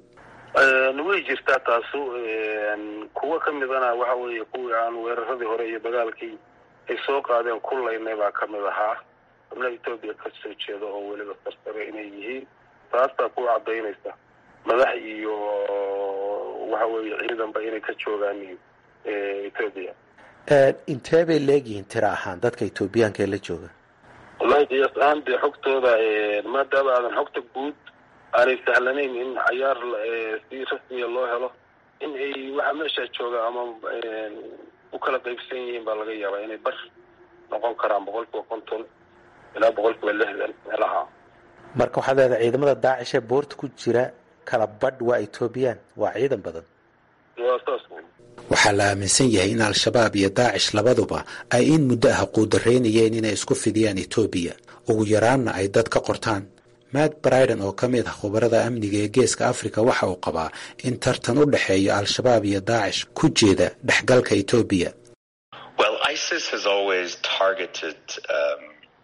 way jirtaa taasu kuwa ka midana waxa weeye kuwii aan weeraradii hore iyo dagaalkii ay soo qaadeen kullaynay baa ka mid ahaa xubna etoobiya ka soo jeeda oo weliba sarsare inay yihiin taastaa ku caddaynaysa madax iyo waxa weeye ciidanba inay ka joogaan etoobiya intee bay leegyihiin tiro ahaan dadka etoobiyaanka ee la jooga wallahi qiyaas ahaan dee xogtooda maadaama aadan xogta guud aanay sahlanayn in cayaar si rasmiya loo helo in ay waxa meesha jooga ama u kala qaybsan yihiin baa laga yaabaa inay bar noqon karaan boqolkiiba konton ilaa boqolkiiba lixdan meelaha marka waxaad leedahay ciidamada daacish ee boorta ku jira kala badh waa etoobiyaan waa ciidan badan waa saas waxaa la aaminsan yahay in al-shabaab iyo daacish labaduba ay in muddo ah quudaraynayeen inay isku fidiyaan etoobiya ugu yaraanna ay dad ka qortaan matt briden oo ka mid ah khubarada amniga ee geeska africa waxa uu qabaa in tartan u dhexeeya al-shabaab iyo daacish ku jeeda dhexgalka etoobiya Well, ISIS has always targeted um,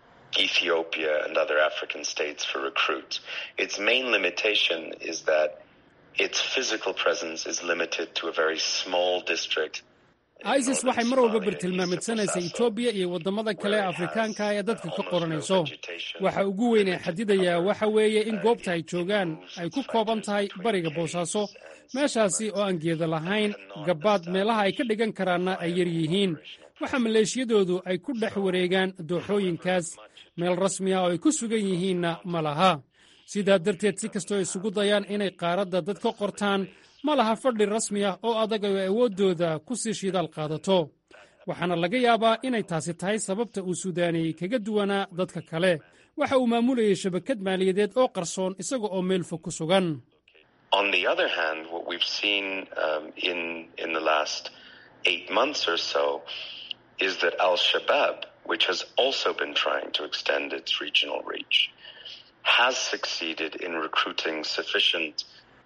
Ethiopia and other African states for recruits. Its main limitation is that its physical presence is limited to a very small district. isis waxay mar walba bartilmaameedsanaysa etoobiya iyo waddamada kale ee afrikaanka ee dadka ka qoranayso waxa ugu weyn ee xadidayaa waxa weeye in goobta ay joogaan ay ku kooban tahay bariga boosaaso meeshaasi oo aan geeda lahayn gabaad meelaha ay ka dhigan karaanna ay yar yihiin waxa maleeshiyadoodu ay ku dhex wareegaan dooxooyinkaas meel rasmi ah oo ay ku sugan yihiinna ma laha sidaa darteed si kastoo isugu dayaan inay qaaradda dad ka qortaan ma laha fadhi rasmi ah oo adag oo awooddooda ku sii shidaal qaadato waxaana laga yaabaa inay taasi tahay sababta uu suudaaniyey kaga duwanaa dadka kale waxa uu maamulayay shabakad maaliyadeed oo qarsoon isaga oo meel fog ku sugan On the other hand, what we've seen um, in in the last eight months or so is that Al-Shabaab, which has also been trying to extend its regional reach, has succeeded in recruiting sufficient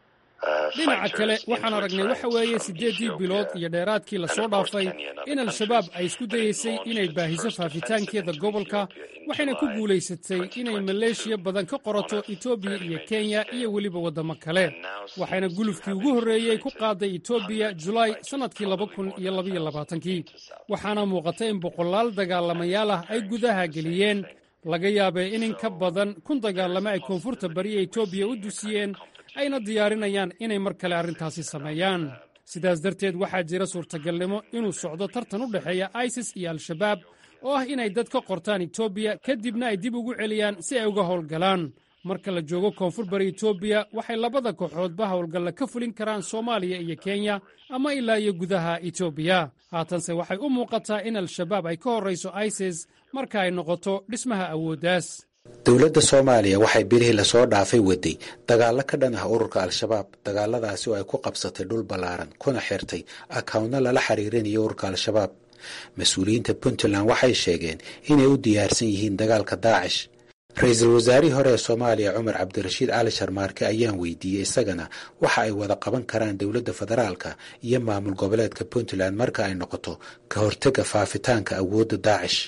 dhinaca kale waxaan aragnay waxa weeye siddeeddii bilood iyo dheeraadkii la soo dhaafay in al-shabaab ay isku dayaysay inay baahiso faafitaankeeda gobolka waxayna ku guulaysatay inay maleeshiya badan ka qorato etoobiya iyo kenya iyo weliba waddamo kale waxayna gulufkii ugu horreeyey ku qaaday etoobiya julaay sannadkii laba kun iyo labaiyo labaatankii waxaana muuqata in boqolaal dagaalamayaal ah ay gudaha geliyeen laga yaabay in in ka badan kun dagaalamo ay koonfurta bariya etoobiya u dusiyeen ayna diyaarinayaan inay mar kale arrintaasi sameeyaan sidaas darteed waxaa jira suurtagalnimo inuu socdo tartan u dhexeeya isis iyo al-shabaab oo ah inay dad ka qortaan etoobiya kadibna ay dib ugu celiyaan si ay uga howlgalaan marka la joogo koonfur bari etoobiya waxay labada kooxoodba howlgalla ka fulin karaan soomaaliya iyo kenya ama ilaa iyo gudaha etoobiya haatanse waxay u muuqataa in al-shabaab ay ka horrayso isis marka ay noqoto dhismaha awooddaas dowladda soomaaliya waxay bilihii lasoo dhaafay waday dagaallo ka dhan ah ururka al-shabaab dagaaladaasi oo ay ku qabsatay dhul ballaaran kuna xirtay akawno lala xiriirinayo ururka al-shabaab mas-uuliyiinta puntland waxay sheegeen inay u diyaarsan yihiin dagaalka daacish ra-iisul wasaarihii hore ee soomaaliya cumar cabdirashiid cali sharmaarke ayaan weydiiyey isagana waxa ay wada qaban karaan dowladda federaalka iyo maamul goboleedka puntland marka ay noqoto ka hortega faafitaanka awoodda daacish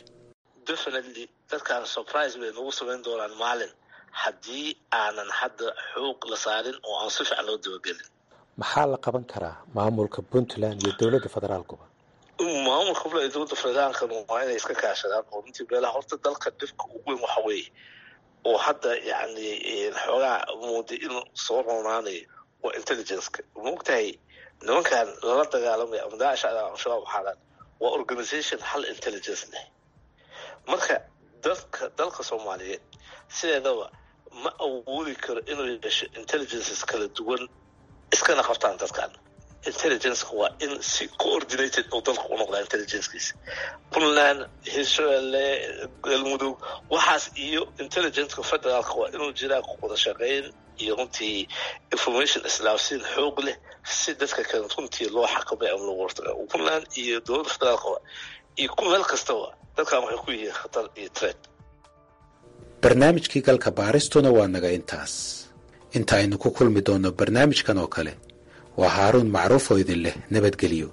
dadkaan surprise bay nagu samayn doonaan maalin haddii aanan hadda xoog la saarin oo aan si fiican loo dabagelin maxaa la qaban karaa maamulka puntland iyo dowladda federaalkuba maamulka puntland iyo dowladda federaalka waa inay iska kaashadaan oo runtii beelaha horta dalka dhibka ugu weyn waxa weeye oo hadda yacni xoogaa mooday inuu soo roonaanayo waa intelligence-ka maogtahay nimankan lala dagaalamaya ama daacish al-shabaab waxaadan waa organization hal intelligence leh mar dalka soomaaliyeed sideedaba ma awoodi karo inuu yeesho intelligences kala duwan iskana qabtaan dadkan. Intelligence waa in si coordinated oo dalka u noqdaa intelligencekiisa. Puntland, Hirshabelle, Galmudug waxaas iyo intelligence-ka federaalka waa inuu jiraa ku wada shaqeyn iyo runtii information islaafsiin xoog leh si dadka kale runtii loo xakameeyo ama loo hortago. Puntland iyo dowladda federaalka iyo ku meel kastaba dadkan waxay ku yihiin khatar iyo threat. barnaamijkii galka baaristuna waa naga intaas. inta aynu ku kulmi doonno barnaamijkan oo kale waa haaruun macruuf oo idin leh nabadgelyo.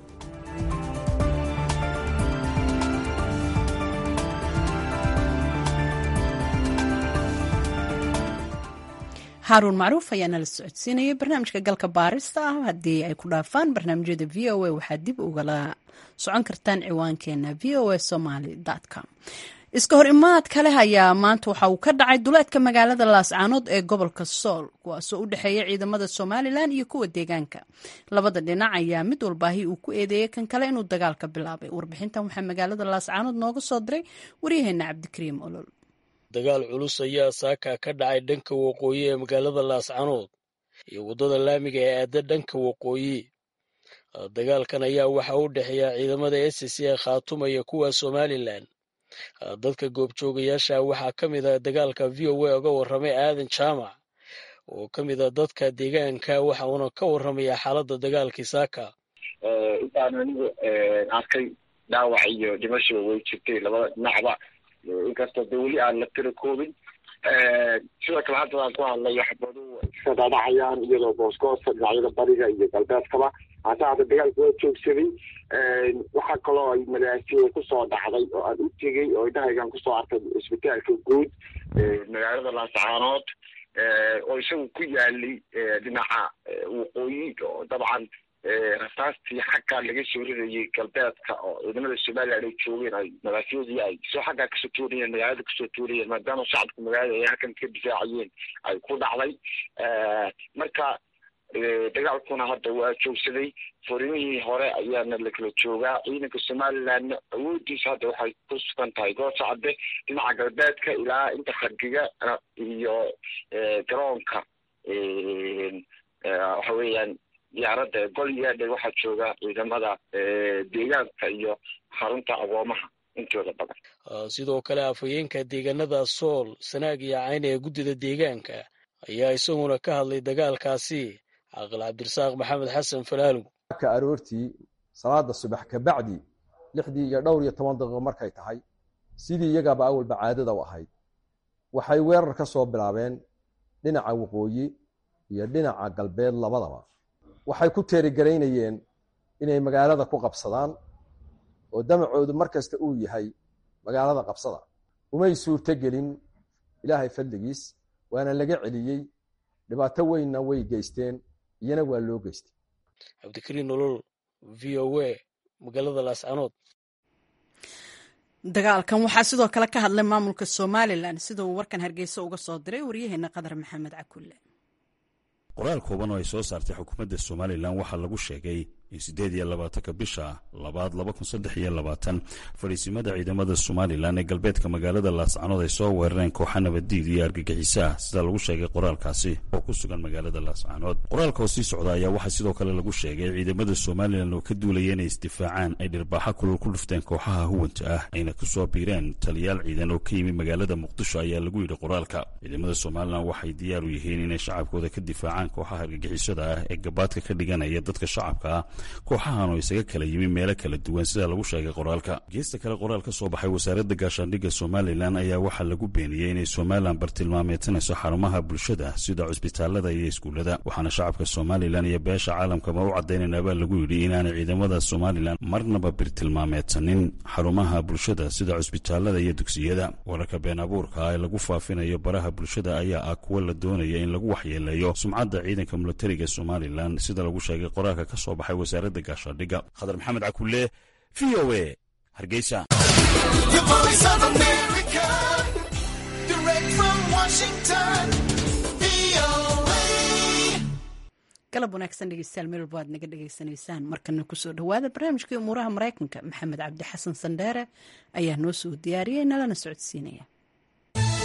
haaruun macruuf ayaa nala socodsiinayay barnaamijka galka baarista ah. haddii ay ku dhaafaan barnaamijyada v o a waxaad dib ugala socon kartaan ciwaankeena v o a somaly dot com. iska hor imaad kale ayaa maanta waxa uu ka dhacay duleedka magaalada laascaanood ee gobolka sool kuwaasoo u dhexeeya ciidamada somalilan iyo kuwa deegaanka. labada dhinac ayaa mid walbaahi uu ku eedeeyay kan kale inuu dagaalka bilaabay. warbixintan waxaa magaalada laascaanood nooga soo diray waryaheena cabdikariim olol. dagaal culus ayaa saaka ka dhacay dhanka waqooyi ee magaalada laascaanood iyo waddada laamiga ee aada dhanka waqooyi. dagaalkan ayaa waxa u dhexeeya ciidamada s c ee khaatumaya kuwa somalilan. dadka goobjoogayaasha waxaa ka mid a dagaalka v o a uga warramay aadan jaamac oo ka mid a dadka deegaanka waxa uuna ka warramaya xaaladda dagaalkii saaka. intaan anigu arkay dhaawac iyo dhimashiba way jirtay labada dhinacba inkastoo de weli aan la tiro koobin. sidoo kale hadda aan ku hadlayo xabadu iska dhaadhacayaan iyadoo goosgoosta dhinacyada bariga iyo galbeedkaba hase hadda dagaalka waa joogsaday. waxaa kaloo ay madaasiya kusoo dhacday oo aan u tegey oo indhahaygaan kusoo arkay isbitaalka guud magaalada laascaanood oo isagu ku yaalay dhinaca waqooyi oo dabcan rasaastii xaggaa laga soo rirayay galbeedka oo ciidamada somalilan ay joogeen ay madaasiyadii ay soo xaggaa kasoo tuurayeen magaalada kasoo tuurayeen maadaama shacabka magaalada ay halkan ka difaacayeen ay ku dhacday. marka dagaalkuna hadda waa joogsaday. furimihii hore ayaana lakala joogaa. ciidanka somalilanna awoodiisa hadda waxay ku sugan tahay goosa cadde dhinaca galbeedka ilaa inta xargiga iyo garoonka waxa weeyaan diyaaradda golyaadha waxaa jooga ciidamada deegaanka iyo xarunta agoomaha intooda badan. sidoo kale afhayeenka deegaanada sool sanaag iyo cayn ee guddida deegaanka ayaa isaguna ka hadlay dagaalkaasi. caaqil cabdirasaaq maxamed xasan falaalug ka aroortii salaada subax ka bacdi lixdii iyo dhowr iyo toban daqiiqo markay tahay sidii iyagaaba awalba caadada u ahayd waxay weerar ka soo bilaabeen dhinaca waqooyi iyo dhinaca galbeed labadaba. waxay ku teerigaraynayeen inay magaalada ku qabsadaan oo damacoodu mar kasta uu yahay magaalada qabsada. umay suurto gelin ilaahay fadligiis waana laga celiyey. dhibaato weynna way geysteen iyana waa loo geystay. cabdikariin nolol v o a magaalada laascaanood. dagaalkan waxaa sidoo kale ka hadlay maamulka somalilan sida uu warkan hargeysa uga soo diray waryaheena qadar maxamed cakulle. qoraal kooban oo ay soo saartay xukuumadda somalilan waxaa lagu sheegay in siddeed iyo labaatanka bisha labaad laba kun saddex iyo labaatan fadhiisimada ciidamada somalilan ee galbeedka magaalada laascaanood ay soo weerareen kooxa nabaddiid iyo argagixisa ah sida lagu sheegay qoraalkaasi oo ku sugan magaalada laascaanood. qoraalka oo sii socda ayaa waxaa sidoo kale lagu sheegay ciidamada somalilan oo ka duulaya inay isdifaacaan ay dhirbaaxa kulul ku dhufteen kooxaha huwanta ah ayna ku soo biireen taliyaal ciidan oo ka yimi magaalada muqdisho ayaa lagu yidhi qoraalka. ciidamada somalilan waxay diyaar u yihiin inay shacabkooda ka difaacaan kooxaha argagixisada ah ee gabaadka ka dhiganaya dadka shacabka ah kooxahan oo isaga kala yimi meelo kala duwan sida lagu sheegay qoraalka. geesta kale qoraal ka soo baxay wasaaradda gaashaandhigga somalilan ayaa waxaa lagu beeniyey inay somalilan bartilmaameedsanayso xarumaha bulshada sida cusbitaalada iyo iskuullada. waxaana shacabka somalilan iyo beesha caalamkaba u caddaynaynaabaa lagu yidhi inaanay ciidamada somalilan marnaba bartilmaameedsanin xarumaha bulshada sida cusbitaalada iyo dugsiyada. wararka been abuurka ee lagu faafinayo baraha bulshada ayaa ah kuwa la doonaya in lagu waxyeeleeyo sumcadda ciidanka milatariga somalilan sida lagu sheegay qoraalka ka soo baxay wasaaradda gaashaandhigga. khadar maxamed cakulle v o a hargeysa. galab wanaagsan dhegeystayaal meel walba aad naga dhegaysanaysaan. markana kusoo dhawaada barnaamijkii umuuraha maraykanka. maxamed cabdi xasan sandheere ayaa noo soo diyaariyey nalana socodsiinaya.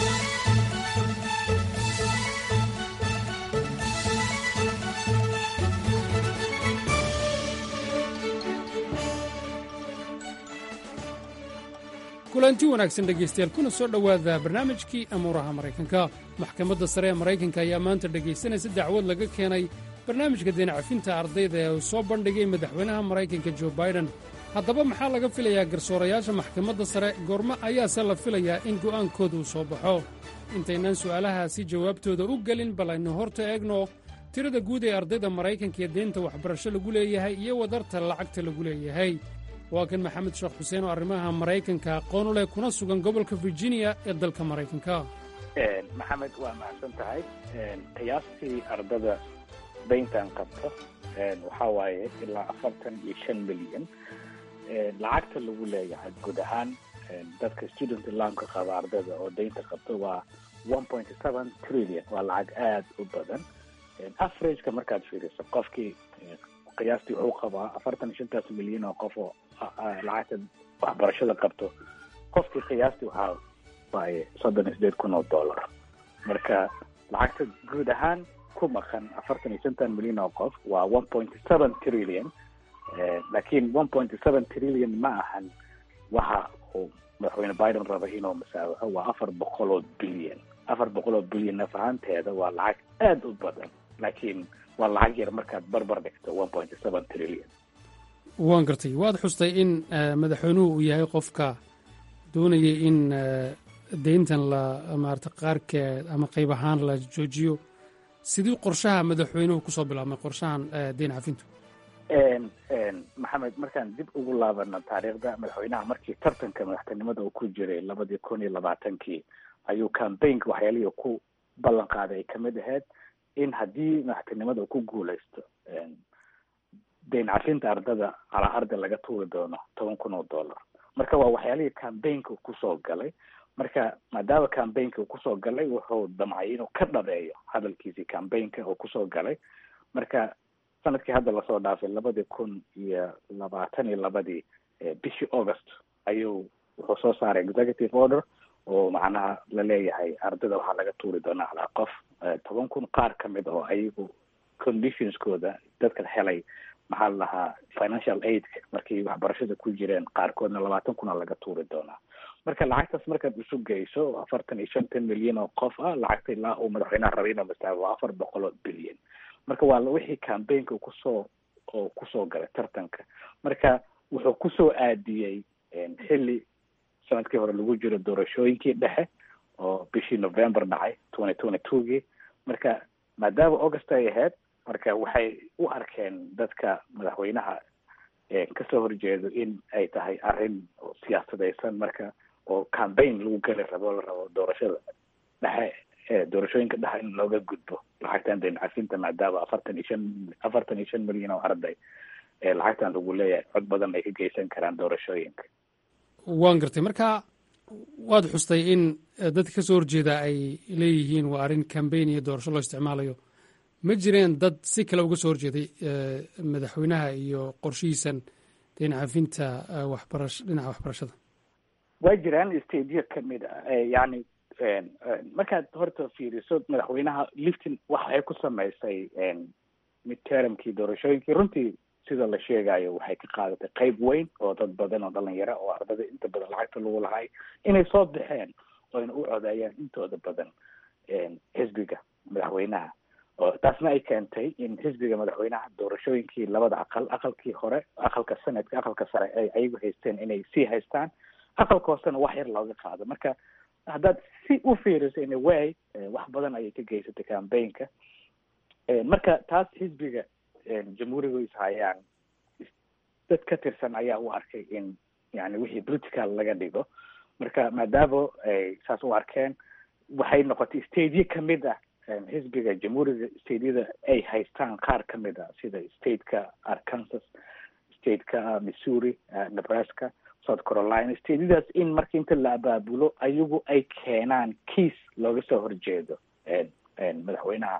kulanti wanaagsan dhegaystayaal kuna soo dhowaada barnaamijkii amuuraha maraykanka maxkamadda sare ee maraykanka ayaa maanta dhegaysanaysa dacwad laga keenay barnaamijka deencafinta ardayda ee uu soo bandhigay madaxweynaha maraykanka jo baiden haddaba maxaa laga filayaa garsoorayaasha maxkamadda sare goormo ayaase la filayaa in go'aankooda uu soo baxo intaynaan su'aalahaasi jawaabtooda u gelin bal aynu horta eegno tirada guud ee ardayda maraykanka ee deynta waxbarasho lagu leeyahay iyo wadarta lacagta lagu leeyahay waa kan maxamed sheekh xuseen oo arrimaha maraykanka aqoon u leh kuna sugan gobolka virginia ee dalka maraykanka. maxamed waa mahadsan tahay. qiyaastii ardada dayntan qabto waxaa waaye ilaa afartan iyo shan milyan. lacagta lagu leeyahay guud ahaan dadka student loanka qaba ardada oo daynta qabto waa one point seven trillion. waa lacag aad u badan. averageka markaad fiiriso qofkii qiyaastii wuxuu qabaa afartan iyo shantaas milyan oo qof oo lacagta waxbarashada qabto qofkii qiyaastii waxaa waaye soddon iyo sideed kun oo dollar. marka lacagta guud ahaan ku maqan afartan iyo shantan milyan oo qof waa one point seven trillion. laakiin one point seven trillion ma ahan waxa uu madaxweyne biden raba inuu masaawaxo waa afar boqol oo bilyan. afar boqol oo bilyan naf ahaanteeda waa lacag aad u badan, laakiin waa lacag yar markaad barbar dhigto one point seven trillion. waan gartay waad xustay in madaxweynuhu uu yahay qofka doonayay in deyntan la maarata qaarkeed ama qayb ahaan la joojiyo. sidii qorshaha madaxweynuhu kusoo bilaabmay qorshahan deyn cafintu? maxamed, markaan dib ugu laabano taariikhda madaxweynaha markii tartanka madaxtinimada uu ku jiray labadii kun iyo labaatankii ayuu cambaynka waxyaalihii ku ballan qaaday ay kamid ahayd in haddii madaxtinimada uu ku guulaysto deyn cafinta ardada calaa arday laga tuuri doono toban kun oo dollar. marka waa waxyaalihii cambaynka uu kusoo galay. marka maadaama cambaynka uu kusoo galay wuxuu damcay inuu ka dhabeeyo hadalkiisii cambaynka uu kusoo galay. marka sanadkii hadda lasoo dhaafay labadii kun iyo labaatan iyo labadii bishii august ayuu wuxuu soo saaray executive order oo macnaha la leeyahay ardada waxaa laga tuuri doonaa calaa qof toban kun. qaar kamid oo ayagu conditionskooda dadka helay maxaa la lahaa financial aidka markay waxbarashada ku jireen qaarkoodna labaatan kuna laga tuuri doonaa. marka lacagtaas markaad isu geyso afartan iyo shantan milyan oo qof ah lacagta ilaa uu madaxweynaha rabay inuu mastaago waa afar boqol oo bilyan. marka waa wixii cambaynka kusoo oo kusoo galay tartanka. marka wuxuu kusoo aadiyey xilli sanadkii hore lagu jiro doorashooyinkii dhexe oo bishii november dhacay twenty twenty twogii. marka maadaama august ay ahayd marka waxay u arkeen dadka madaxweynaha kasoo horjeedo in ay tahay arrin siyaasadaysan marka oo cambayn lagu geli rabo la rabo doorashada dhexe doorashooyinka dhexe in looga gudbo lacagtan deyn cafinta maadaama afartan iyo shan afartan iyo shan milyan oo arday lacagtan lagu leeyahay cod badan ay ka geysan karaan doorashooyinka. waan gartay. marka waad xustay in dadka kasoo horjeeda ay leeyihiin waa arrin cambayn iyo doorasho loo isticmaalayo. ma jireen dad si kale uga soo horjeeday madaxweynaha iyo qorshihiisan deyn cafinta waxbarash dhinaca waxbarashada? waa jiraan stadio kamid ah. yani markaad horta fiiriso madaxweynaha liftin waxay ku samaysay midtermkii doorashooyinkii runtii sida la sheegayo waxay ka qaadatay qayb weyn oo dad badan oo dhalinyaro oo ardada inta badan lacagta lagu lahay inay soo baxeen oo ayna u codeeyaan intooda badan xisbiga madaxweynaha. oo taasna ay keentay in xisbiga madaxweynaha doorashooyinkii labada aqal aqalkii hore aqalka sanadka aqalka sare ay ayagu haysteen inay sii haystaan, aqalka hoosena wax yar looga qaado. marka haddaad si u fiiriso in a way wax badan ayay ka geysatay cambaynka. marka taas xisbiga jamhuuriga is hayaan dad ka tirsan ayaa u arkay in yani wixii political laga dhigo. marka maadaama ay saas u arkeen waxay noqotay stadio kamid ah xisbiga jamhuuriga stateyada ay haystaan qaar kamid ah sida stateka arkansas, stateka missouri, nebraska, south carolina. stateyadaas in marka inta la abaabulo ayagu ay keenaan kiis looga soo horjeedo madaxweynaha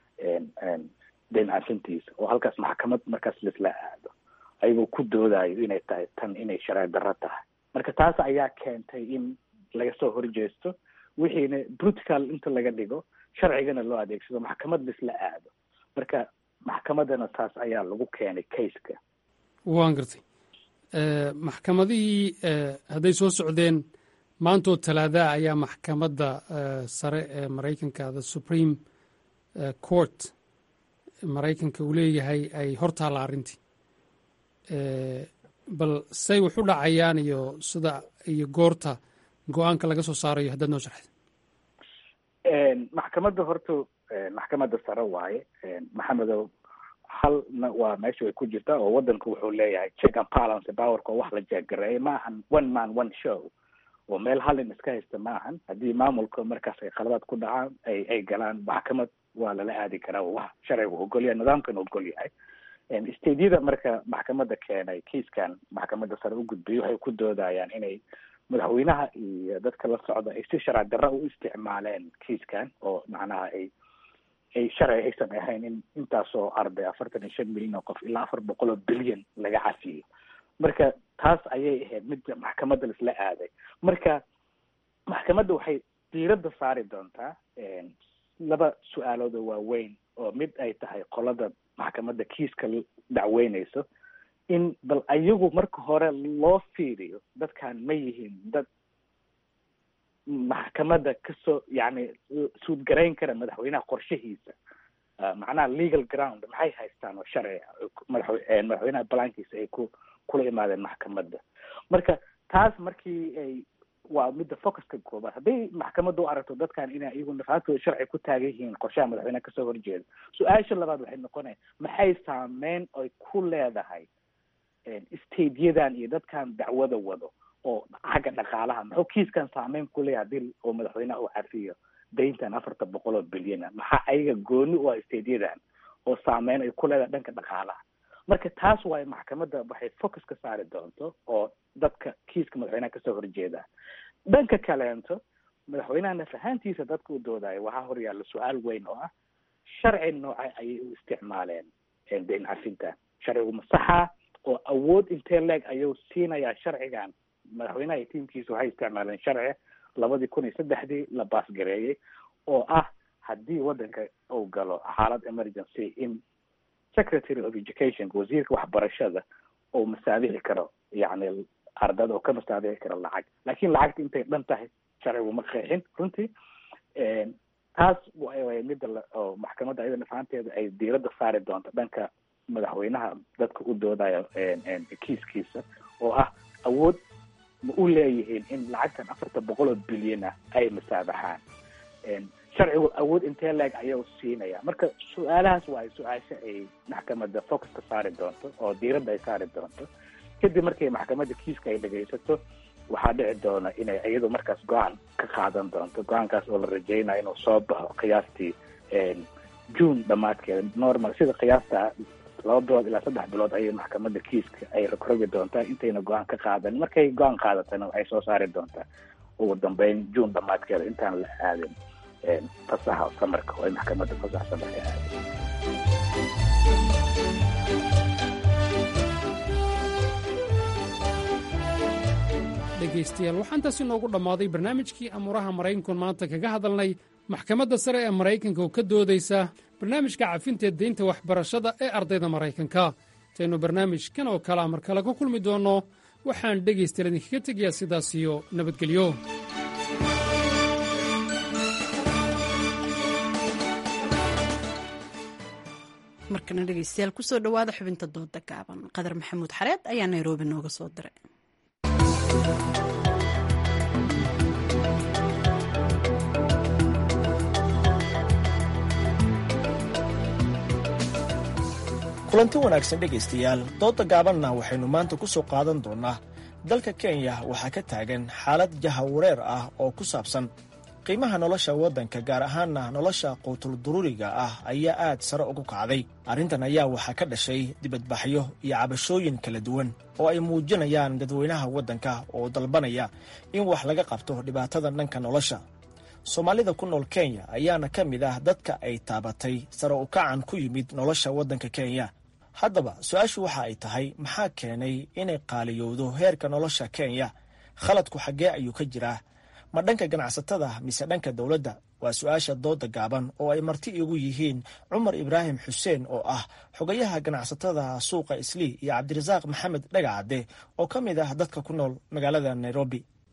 deyn cafintiisa oo halkaas maxkamad markaas laisla aado ayagoo ku doodayo inay tahay tan inay sharci darro tahay. marka taas ayaa keentay in laga soo horjeesto wixiina political inta laga dhigo sharcigana loo adeegsado maxkamad laisla aado. marka maxkamadana taas ayaa lagu keenay kayska. waan gartay. maxkamadihii hadday soo socdeen maantoo talaada ayaa maxkamadda sare ee maraykanka the supreme court maraykanka uu leeyahay ay hortaalla arrintii bal say wax u dhacayaan iyo sida iyo goorta go-aanka laga soo saarayo haddaad noo sharxid. maxkamadda horta maxkamadda sare waaye maxamedow halna waa meesha way ku jirtaa oo wadanku wuxuu leeyahay check and balance powerka oo wax la jeeggareeyay ma ahan one man one show oo meel halin iska haysta ma ahan haddii maamulka markaas ay qaladaad ku dhacaan ay ay galaan maxkamad waa lala aadi karaa wax sharcigu ogolyahay nidaamkan ogolyahay stediyada marka maxkamadda keenay kiiskan maxkamadda sare u gudbiyay waxay ku doodayaan inay madaxweynaha iyo dadka la socda ay si sharci darro u isticmaaleen kiiskan oo macnaha ay ay sharci aysan ahayn in intaasoo arday afartan iyo shan milyan oo qof ilaa afar boqol oo bilyan laga cafiyo marka taas ayay ahayd midda maxkamadda laisla aaday marka maxkamadda waxay diiradda saari doontaa laba su-aalood oo waaweyn oo mid ay tahay qolada maxkamadda kiiska dacweynayso in bal ayagu marka hore loo fiiriyo dadkan ma yihiin dad maxkamadda kasoo yani suudgarayn kara madaxweynaha qorshahiisa macnaha legal ground maxay haystaan oo sharciga madax madaxweynaha balaankiisa ay ku kula imaadeen maxkamadda marka taas markii ay waa midda focuska koobaad hadday maxkamadda u aragto dadkan inay iyagu nafaantooda sharci ku taagan yihiin qorshaha madaxweynaha kasoo horjeeda su-aasha labaad waxay noqonaya maxay saameyn ay ku leedahay stateyadan iyo dadkan dacwada wado oo xagga dhaqaalaha muxuu kiiskan saameyn ku leeyahay hadii oo madaxweynaha uu cafiyo dayntan afartan boqol oo bilyan maxaa ayaga gooni u ah stateyadan oo saameyn ay ku leedahay dhanka dhaqaalaha marka taas waayo maxkamadda waxay focus ka saari doonto oo dadka kiiska madaxweynaha kasoo horjeeda dhanka kaleento madaxweynaha nafahaantiisa dadka u doodayo waxaa horyaalla su-aal weyn oo ah sharci nooca ayay u isticmaaleen dayn cafinta sharcigu masaxa oo awood intee leeg ayuu siinayaa sharcigan madaxweynaha iyo tiimkiisa waxay isticmaaleen sharci labadii kun iyo saddexdii la baasgareeyey oo ah haddii wadanka uu galo xaalad emergency in secretary of education wasiirka waxbarashada oo masaabixi karo yani ardada oo ka masaabixi karo lacag laakiin lacagta intay dhan tahay sharcigu ma qeexin runtii taas way midda oo maxkamadda ayada nafaanteeda ay diiradda saari doonto dhanka madaxweynaha dadka u doodayo kiiskiisa oo ah awood ma u leeyihiin in lacagtan afartan boqol oo bilyan ah ay masaabaxaan sharcigu awood intee leeg ayaa siinaya marka su-aalahaas waa su-aasha ay maxkamadda focus ka saari doonto oo diiradda ay saari doonto kadib markay maxkamadda kiiska ay dhegaysato waxaa dhici doona inay iyadu markaas go-aan ka qaadan doonto go-aankaas oo la rajeynayo inuu soo baxo qiyaastii june dhamaadkeeda normal sida qiyaasta laba bilood ilaa saddex bilood ayay maxkamadda kiiska ay rogrogi doontaa intayna go-aan ka qaadan markay go-aan qaadatana waxay soo saari doontaa ugu dambeyn june dhamaadkeeda intaan la aadin fasaxa samarka oo ay maxkamadda fasax samarka aadin dhegaystayaal waxaan taasi noogu dhammaaday barnaamijkii amuuraha maraykanku maanta kaga hadalnay maxkamadda sare ee maraykanka oo ka doodaysa barnaamijka cafinta deynta waxbarashada ee ardayda maraykanka intaynu barnaamijkan oo kalea mar kale ku kulmi doonno waxaan dhegaystayaal idinkaga tegayaa sidaas iyo nabadgelyo markana dhegaystayaal kusoo dhowaada xubinta dooda gaaban qadar maxamuud xareed ayaa nairobi nooga soo diray kulanti wanaagsan dhegaystayaal dooda gaabanna waxaynu maanta ku soo qaadan doonnaa dalka kenya waxaa ka taagan xaalad jahawareer ah oo ku saabsan qiimaha nolosha waddanka gaar ahaanna nolosha quutulduruuriga ah ayaa aad sare ugu kacday arrintan ayaa waxaa ka dhashay dibadbaxyo iyo cabashooyin kala duwan oo ay muujinayaan dadweynaha waddanka oo dalbanaya in wax laga qabto dhibaatada dhanka nolosha soomaalida ku nool kenya ayaana ka mid ah dadka ay taabatay sare u kacan ku yimid nolosha waddanka kenya haddaba su-aashu waxa ay tahay maxaa keenay inay qaaliyowdo heerka nolosha kenya khaladku xaggee ayuu ka jiraa ma dhanka ganacsatada mise dhanka dowladda waa su-aasha dooda gaaban oo ay marti igu yihiin cumar ibraahim xuseen oo ah xogayaha ganacsatada suuqa islii iyo cabdirasaaq maxamed dhagacadde oo ka mid ah dadka ku nool magaalada nairobi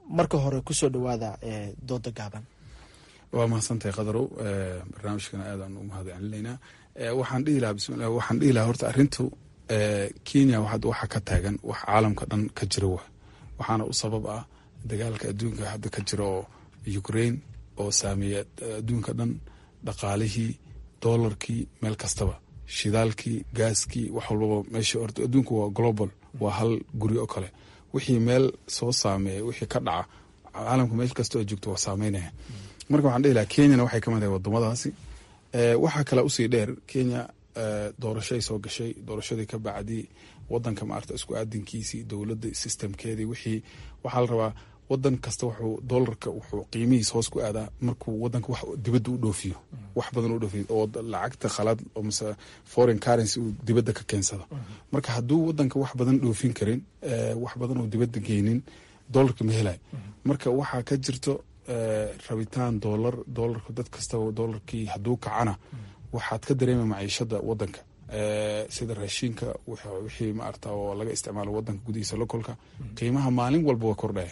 marka hore kusoo dhawaada dooda gaaban. waa mahadsantahay qadarow, barnaamijkana aadaan u mahad celinaynaa. waxaan dhihi lahaa bismillah waxaan dhihi lahaa horta arrintu Kenya waxa ka taagan wax caalamka dhan ka jira wa waxaana u sabab ah dagaalka adduunka hadda ka jira oo Ukraine oo saameeya adduunka dhan, dhaqaalihii, doolarkii, meel kastaba, shidaalkii, gaaskii, wax walbaba meesha horta adduunku waa global, waa hal guri oo kale. wixii meel soo saameeya wixii ka dhaca caalamka meel kastoo joogto waa saameynaya. marka waxaan dhihi lahaa Kenyana waxay ka mid tahay wadamadaasi. waxaa kale usii dheer Kenya doorashay soo gashay, doorashadii ka bacdi wadanka maarta isku aadinkiisii, dowladda systemkeedii, wixii waxaa la rabaa wadan kasta wuxuu doolarka wuxuu qiimihiisa hoos ku aadaa markuu wadanka wax dibadda u dhoofiyo, wax badan u dhoofiyo oo lacagta khalaad oo mise foreign currency uu dibadda ka keensado. marka hadduu wadanka wax badan dhoofin karin, wax badan oo dibadda geynin, doolarka ma helay. marka waxaa ka jirto rabitaan doolar, doolarka dad kastaba doolarkii hadduu kacana waxaad ka dareema maciishada wadanka, sida raashinka wixii maarta oo laga isticmaalo wadanka gudihiisa lokolka, qiimaha maalin walba waa kordhaya.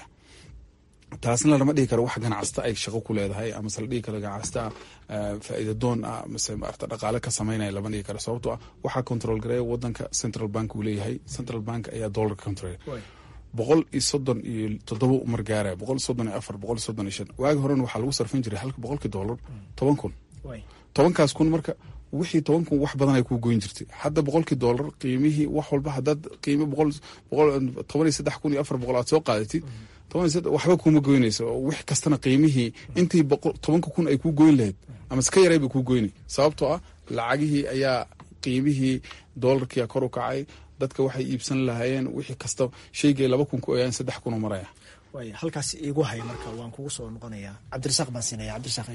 taasna lama dhihi karo wax ganacsata ay shaqo ku leedahay, ama se la dhihi karo ganacsata faa'iida doon ah, mase maarta dhaqaale ka samaynaya lama dhihi karo. sababtoo ah waxaa control gareeya wadanka central bank uu leeyahay. central bank ayaa doolarka control boqol iyo soddon iyo toddoba umar gaaraya, boqol soddon iyo afar, boqol soddon iyo shan. waagi horena waxaa lagu sarfin jiray halka boqolkii doolar toban kun. tobankaas kun marka wixii toban kun wax badan ay ku goyn jirtay. hadda boqolkii doolar qiimihii wax walba haddaad qiimo boqol boqol toban iyo saddex kun iyo afar boqol aad soo qaadatid, toban iyo saddex waxba kuma goynayso. wix kastana qiimihii intii tobanka kun ay ku goyn lahayd ama iska yaray bay ku goynay. sababtoo ah lacagihii ayaa qiimihii doolarkii kor u kacay. dadka waxay iibsan lahaayeen wixii kasta shaygay laba kun ku oyaan saddex kun oo maraya. way halkaas iigu hay marka waan kugu soo noqonayaa. cabdirasaaq baan siinaya. cabdirasaaq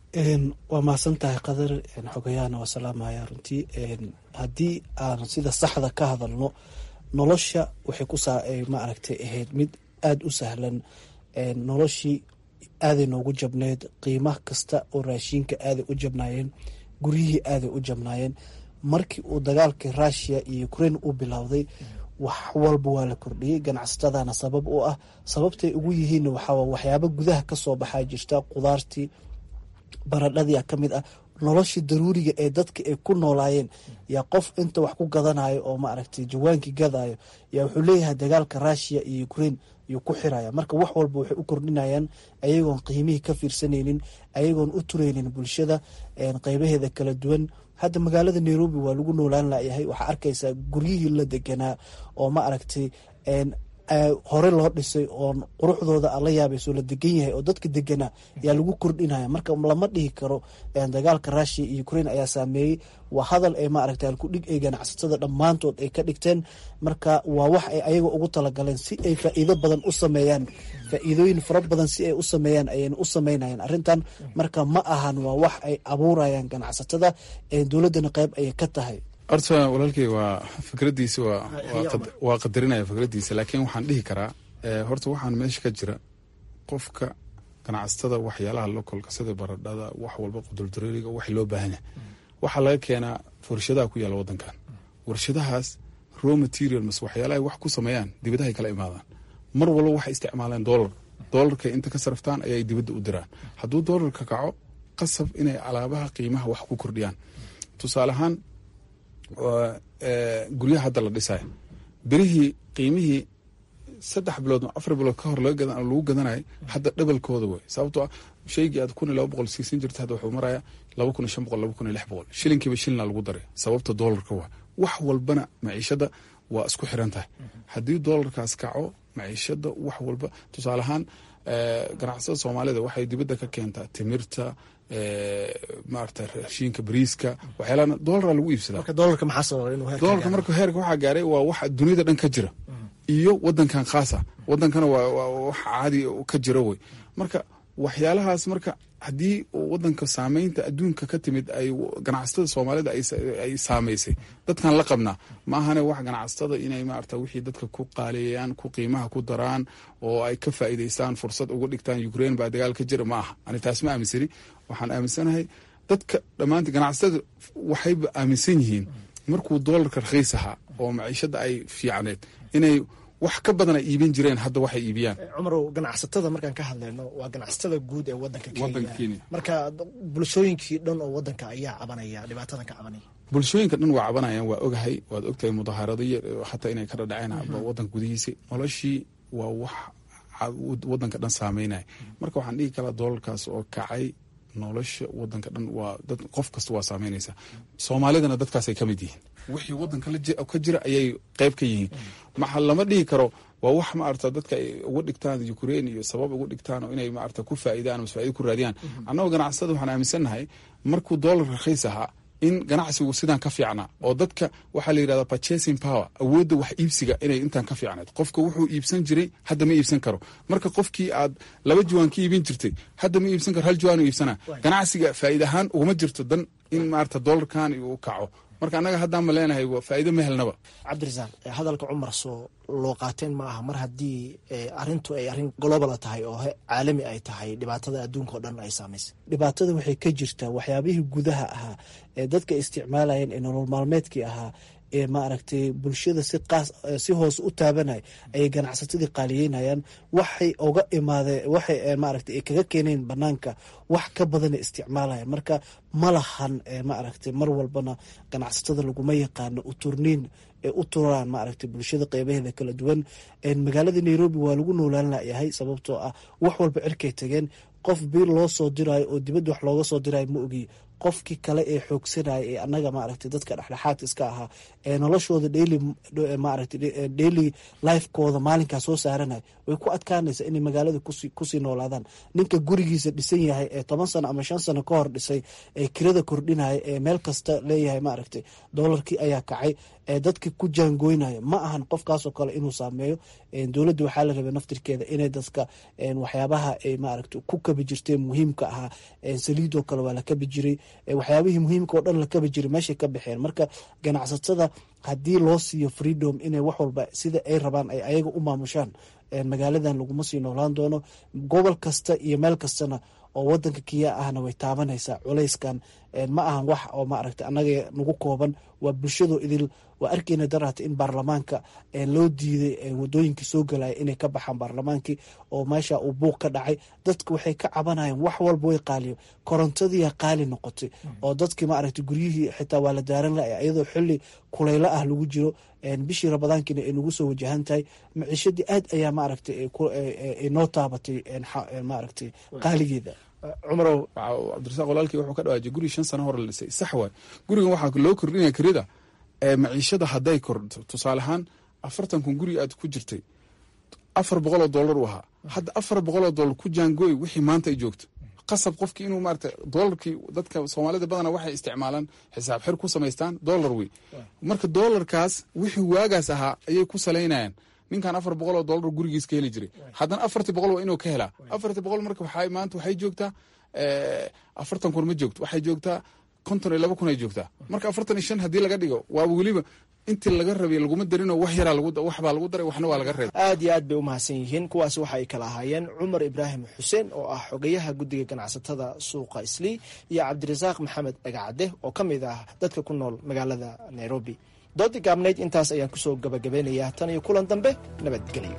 waa mahadsan tahay qadar, xogayahana waa salaamaya. runtii haddii aan sida saxda ka hadalno, nolosha waxay ku ma aragtay ahayd mid aada u sahlan. noloshii aaday noogu jabneed, qiimaha kasta oo raashinka aaday u jabnaayeen, guryihii aaday u jabnaayeen. markii uu dagaalkii Russia iyo Ukraine uu bilowday, wax walba waa la kordhiyey. ganacsatadana sabab u ah, sababtay ugu yihiin waxaa waxyaabo gudaha ka soo baxaa jirta, qudaartii, baradhadii ka mid ah. noloshii daruuriga ee dadka ay ku noolaayeen yaa qof inta wax ku gadanayo oo ma aragtay jawaankii gadayo yaa wuxuu leeyahay dagaalka Russia iyo Ukraine yuu ku xiraya. marka wax walba waxay u kordhinayaan ayagoon qiimihii ka fiirsanaynin, ayagoon u turaynin bulshada qaybaheeda kala duwan. hadda magaalada Nairobi waa lagu noolaan layahay. waxaa arkaysaa guryihii la deganaa oo ma aragtay hore loo dhisay oo quruxdooda ala yaabayso la degan yahay oo dadka deganaa yaa lagu kordhinaya. marka lama dhihi karo dagaalka Russia iyo Ukraine ayaa saameeyey. waa hadal ay ma aragtay ku dhig ay ganacsatada dhammaantood ay ka dhigteen. marka waa wax ay ayaga ugu talagaleen si ay faa'iido badan u sameeyaan, faa'iidooyin fara badan si ay u sameeyaan ayayna u sameynayaan arrintan. marka ma ahan waa wax ay abuurayaan ganacsatada, dowladdana qayb ayay ka tahay. horta walaalkay waa fikradiisa waa qadarinaya fikradiisa, laakiin waxaan dhihi karaa horta waxaan meesha ka jira qofka ganacsatada waxyaalaha lokolka sida baradhada, wax walba quduldareeriga, wax loo baahan yahay waxaa laga keenaa warshadaha ku yaala wadankan. warshadahaas raw material mas waxyaalaha wax ku sameeyaan dibadahay kala imaadaan. mar walba waxay isticmaalaan doolar, doolarkay inta ka saraftaan ayay dibadda u diraan. hadduu doolarka kaco, qasab inay alaabaha qiimaha wax ku kordhiyaan. tusaale ahaan guryaha hadda la dhisaya, berihii qiimihii saddex bilood afar bilood ka hor lagu gadanayo hadda dhabalkooda wey. sababtoo ah shaygii aad kun iyo laba boqol siisan jirta hadda wuxuu maraya laba kun iyo shan boqol, laba kun iyo lix boqol. shilinkiiba shilina lagu daray sababta doolarka waa. wax walbana maciishada waa isku xiran tahay. haddii doolarkaas kaco, maciishada wax walba. tusaale ahaan ganacsatada Soomaalida waxay dibadda ka keentaa timirta, maarta raashinka, bariiska, waxyaalaha doolar lagu iibsadaa. marka doolarka maxaa sababay inuu heerka doolarka marka heerka waxa gaaray waa wax dunida dhan ka jira iyo wadankan khaasa. wadankana waa wax caadi ka jira way. marka waxyaalahaas marka haddii wadanka saameynta adduunka ka timid ay ganacsatada Soomaalida ay saameysay, dadkan la qabnaa ma ahane wax ganacsatada inay maarta wixii dadka ku qaaleeyaan, ku qiimaha ku daraan oo ay ka faa'iideystaan, fursad uga dhigtaan. Ukraine baa dagaal ka jira ma aha. ani taas ma aaminsani. waxaan aaminsanahay dadka dhammaantii ganacsatada waxayba aaminsan yihiin markuu doolarka raqiis ahaa oo maciishada ay fiicneed inay wax ka badana iibin jireen hadda waxay iibiyaan. cumarow ganacsatada markaan ka hadlayno waa ganacsatada guud ee wadanka Kenya marka bulshooyinkii dhan oo wadanka ayaa cabanaya dhibaatadan ka cabanaya. bulshooyinka dhan waa cabanayaan, waa ogahay, waad ogtahay mudahaaradyo xataa inay ka dhadhaceen wadanka gudihiisa. noloshii waa wax wadanka dhan saameynaya. marka waxaan dhihi karaa doolarkaas oo kacay nolosha wadanka dhan waa dad qof kasta waa saameynaysa. soomaalidana dadkaasay ka mid yihiin, wixii wadanka ka jira ayay qayb ka yihiin. maxa lama dhihi karo waa wax maarata dadka ay uga dhigtaan Ukraine iyo sabab uga dhigtaan oo inay maarata ku faa'iidaan ama faa'iido ku raadiyaan. annagoo ganacsada waxaan aaminsannahay markuu doolar raqiis ahaa in ganacsigu sidaan ka fiicnaa oo dadka waxaa la yidhahdaa purchasing power, awoodda wax iibsiga inay intaan ka fiicnayd. qofka wuxuu iibsan jiray hadda ma iibsan karo. marka qofkii aad laba jawaan ka iibin jirtay hadda ma iibsan karo, hal jawaan uu iibsanaa. ganacsiga faa'iida ahaan uguma jirto dan in maarata doolarkan uu kaco. marka annaga haddaan ma leenahay waa faa'iido ma helnaba. cabdirasaaq hadalka cumar soo loo qaateen ma aha mar haddii arrintu ay arrin global tahay oo caalami ay tahay, dhibaatada adduunka oo dhan ay saamaysay. dhibaatada waxay ka jirtaa waxyaabihii gudaha ahaa ee dadka isticmaalayeen ee nolol maalmeedkii ahaa ee maaragtay bulshada si qaas si hoos u taabanay ayay ganacsatadii qaaliyeynayaan. waxay uga imaadeen waxay maaragtay ay kaga keeneen banaanka wax ka badan isticmaalayaan. marka ma lahan maaragtay mar walbana ganacsatada laguma yaqaano uturniin ee u turaan maaragtay bulshada qeybaheeda kala duwan. magaalada Nairobi waa lagu noolaan layahay sababtoo ah wax walba cirkay tageen. qof biil loo soo diraayo oo dibadda wax looga soo diraayo ma ogi. qofkii kale ee xoogsanaya ee annaga maaragtay dadka dhexdhexaadka iska ahaa ee noloshooda daily maaragtay daily lifekooda maalinkaa soo saaranaya way ku adkaanaysa inay magaalada kusii kusii noolaadaan. ninka gurigiisa dhisan yahay ee toban sano ama shan sano ka hor dhisay ee kirada kordhinaya ee meel kasta leeyahay maaragtay doolarkii ayaa kacay ee dadka ku jaangoynaya ma ahan qofkaasoo kale inuu saameeyo. dowladda waxaa la rabay naftirkeeda inay dadka waxyaabaha ay maaragtay ku kabi jirteen muhiimka ahaa. saliidoo kale waa la kabi jiray, waxyaabihii muhiimka oo dhan la kabi jiray meeshay ka baxeen. marka ganacsatada haddii loo siiyo freedom inay wax walba sida ay rabaan ay ayaga u maamushaan, magaaladan laguma sii noolaan doono. gobol kasta iyo meel kastana oo wadanka Kenya ahna way taabanaysaa culayskan. ma ahan wax oo maaragtay annaga nagu kooban, waa bulshado idil. waa arkeyna darata in baarlamaanka loo diiday wadooyinkii soo galaya inay ka baxaan baarlamaankii oo meesha uu buuq ka dhacay. dadka waxay ka cabanayaan wax walba way qaaliyo, korontadiiya qaali noqotay oo dadkii maaragtay guryihii xitaa waa la daaran laha iyadoo xilli kulaylo ah lagu jiro. bishii rabadaankiina ay nagu soo wajahan tahay. maciishadii aad ayaa maaragtay noo taabatay maaragtay qaaligeeda. cumarow cabdirasaaq walaalkii wuxuu ka dhawaajay guri shan sano hore la dhisay. sax waay, gurigan waxaa loo kordhinaya kirida maciishada hadday kordho. tusaale ahaan afartan kun guri aad ku jirtay afar boqol oo dollar u ahaa, hadda afar boqol oo dollar ku jaangooy wixii maanta ay joogto. qasab qofkii inuu maarata doolarkii dadka soomaalida badana waxay isticmaalaan xisaab xir ku samaystaan doolar wey. marka doolarkaas wixii waagaas ahaa ayay ku salaynayaan. ninkan afar boqol oo dollar gurigiis ka heli jiray haddana afartii boqol waa inuu ka helaa. afartii boqol marka waxay maanta waxay joogtaa afartan kun ma joogto, waxay joogtaa konton iyo laba kun ay joogtaa. marka afartan iyo shan haddii laga dhigo waaba weliba intii laga rabay laguma darinoo wax yaraa waxbaa lagu daray waxna waa laga reebay. aad iyo aad bay u mahadsan yihiin. kuwaas waxa ay kala ahaayeen cumar ibraahim xuseen oo ah xogayaha guddiga ganacsatada suuqa islii iyo cabdirasaaq maxamed dhagacade oo ka mid ah dadka ku nool magaalada Nairobi. doodii gaabnayd intaas ayaan kusoo gabagabeynayaa. tan iyo kulan dambe, nabadgelyo.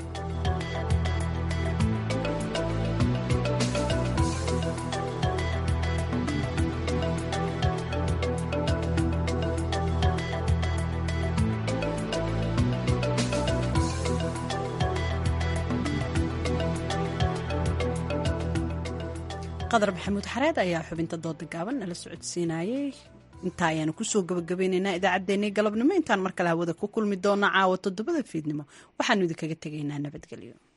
qadar maxamuud xareed ayaa xubinta dooda gaaban nala socodsiinayay. intaa ayaanu kusoo gabagabeynaynaa idaacaddeenii galabnimo. intaan mar kale hawada ku kulmi doona caawa toddobada fiidnimo waxaanu idinkaga tegaynaa nabadgelyo.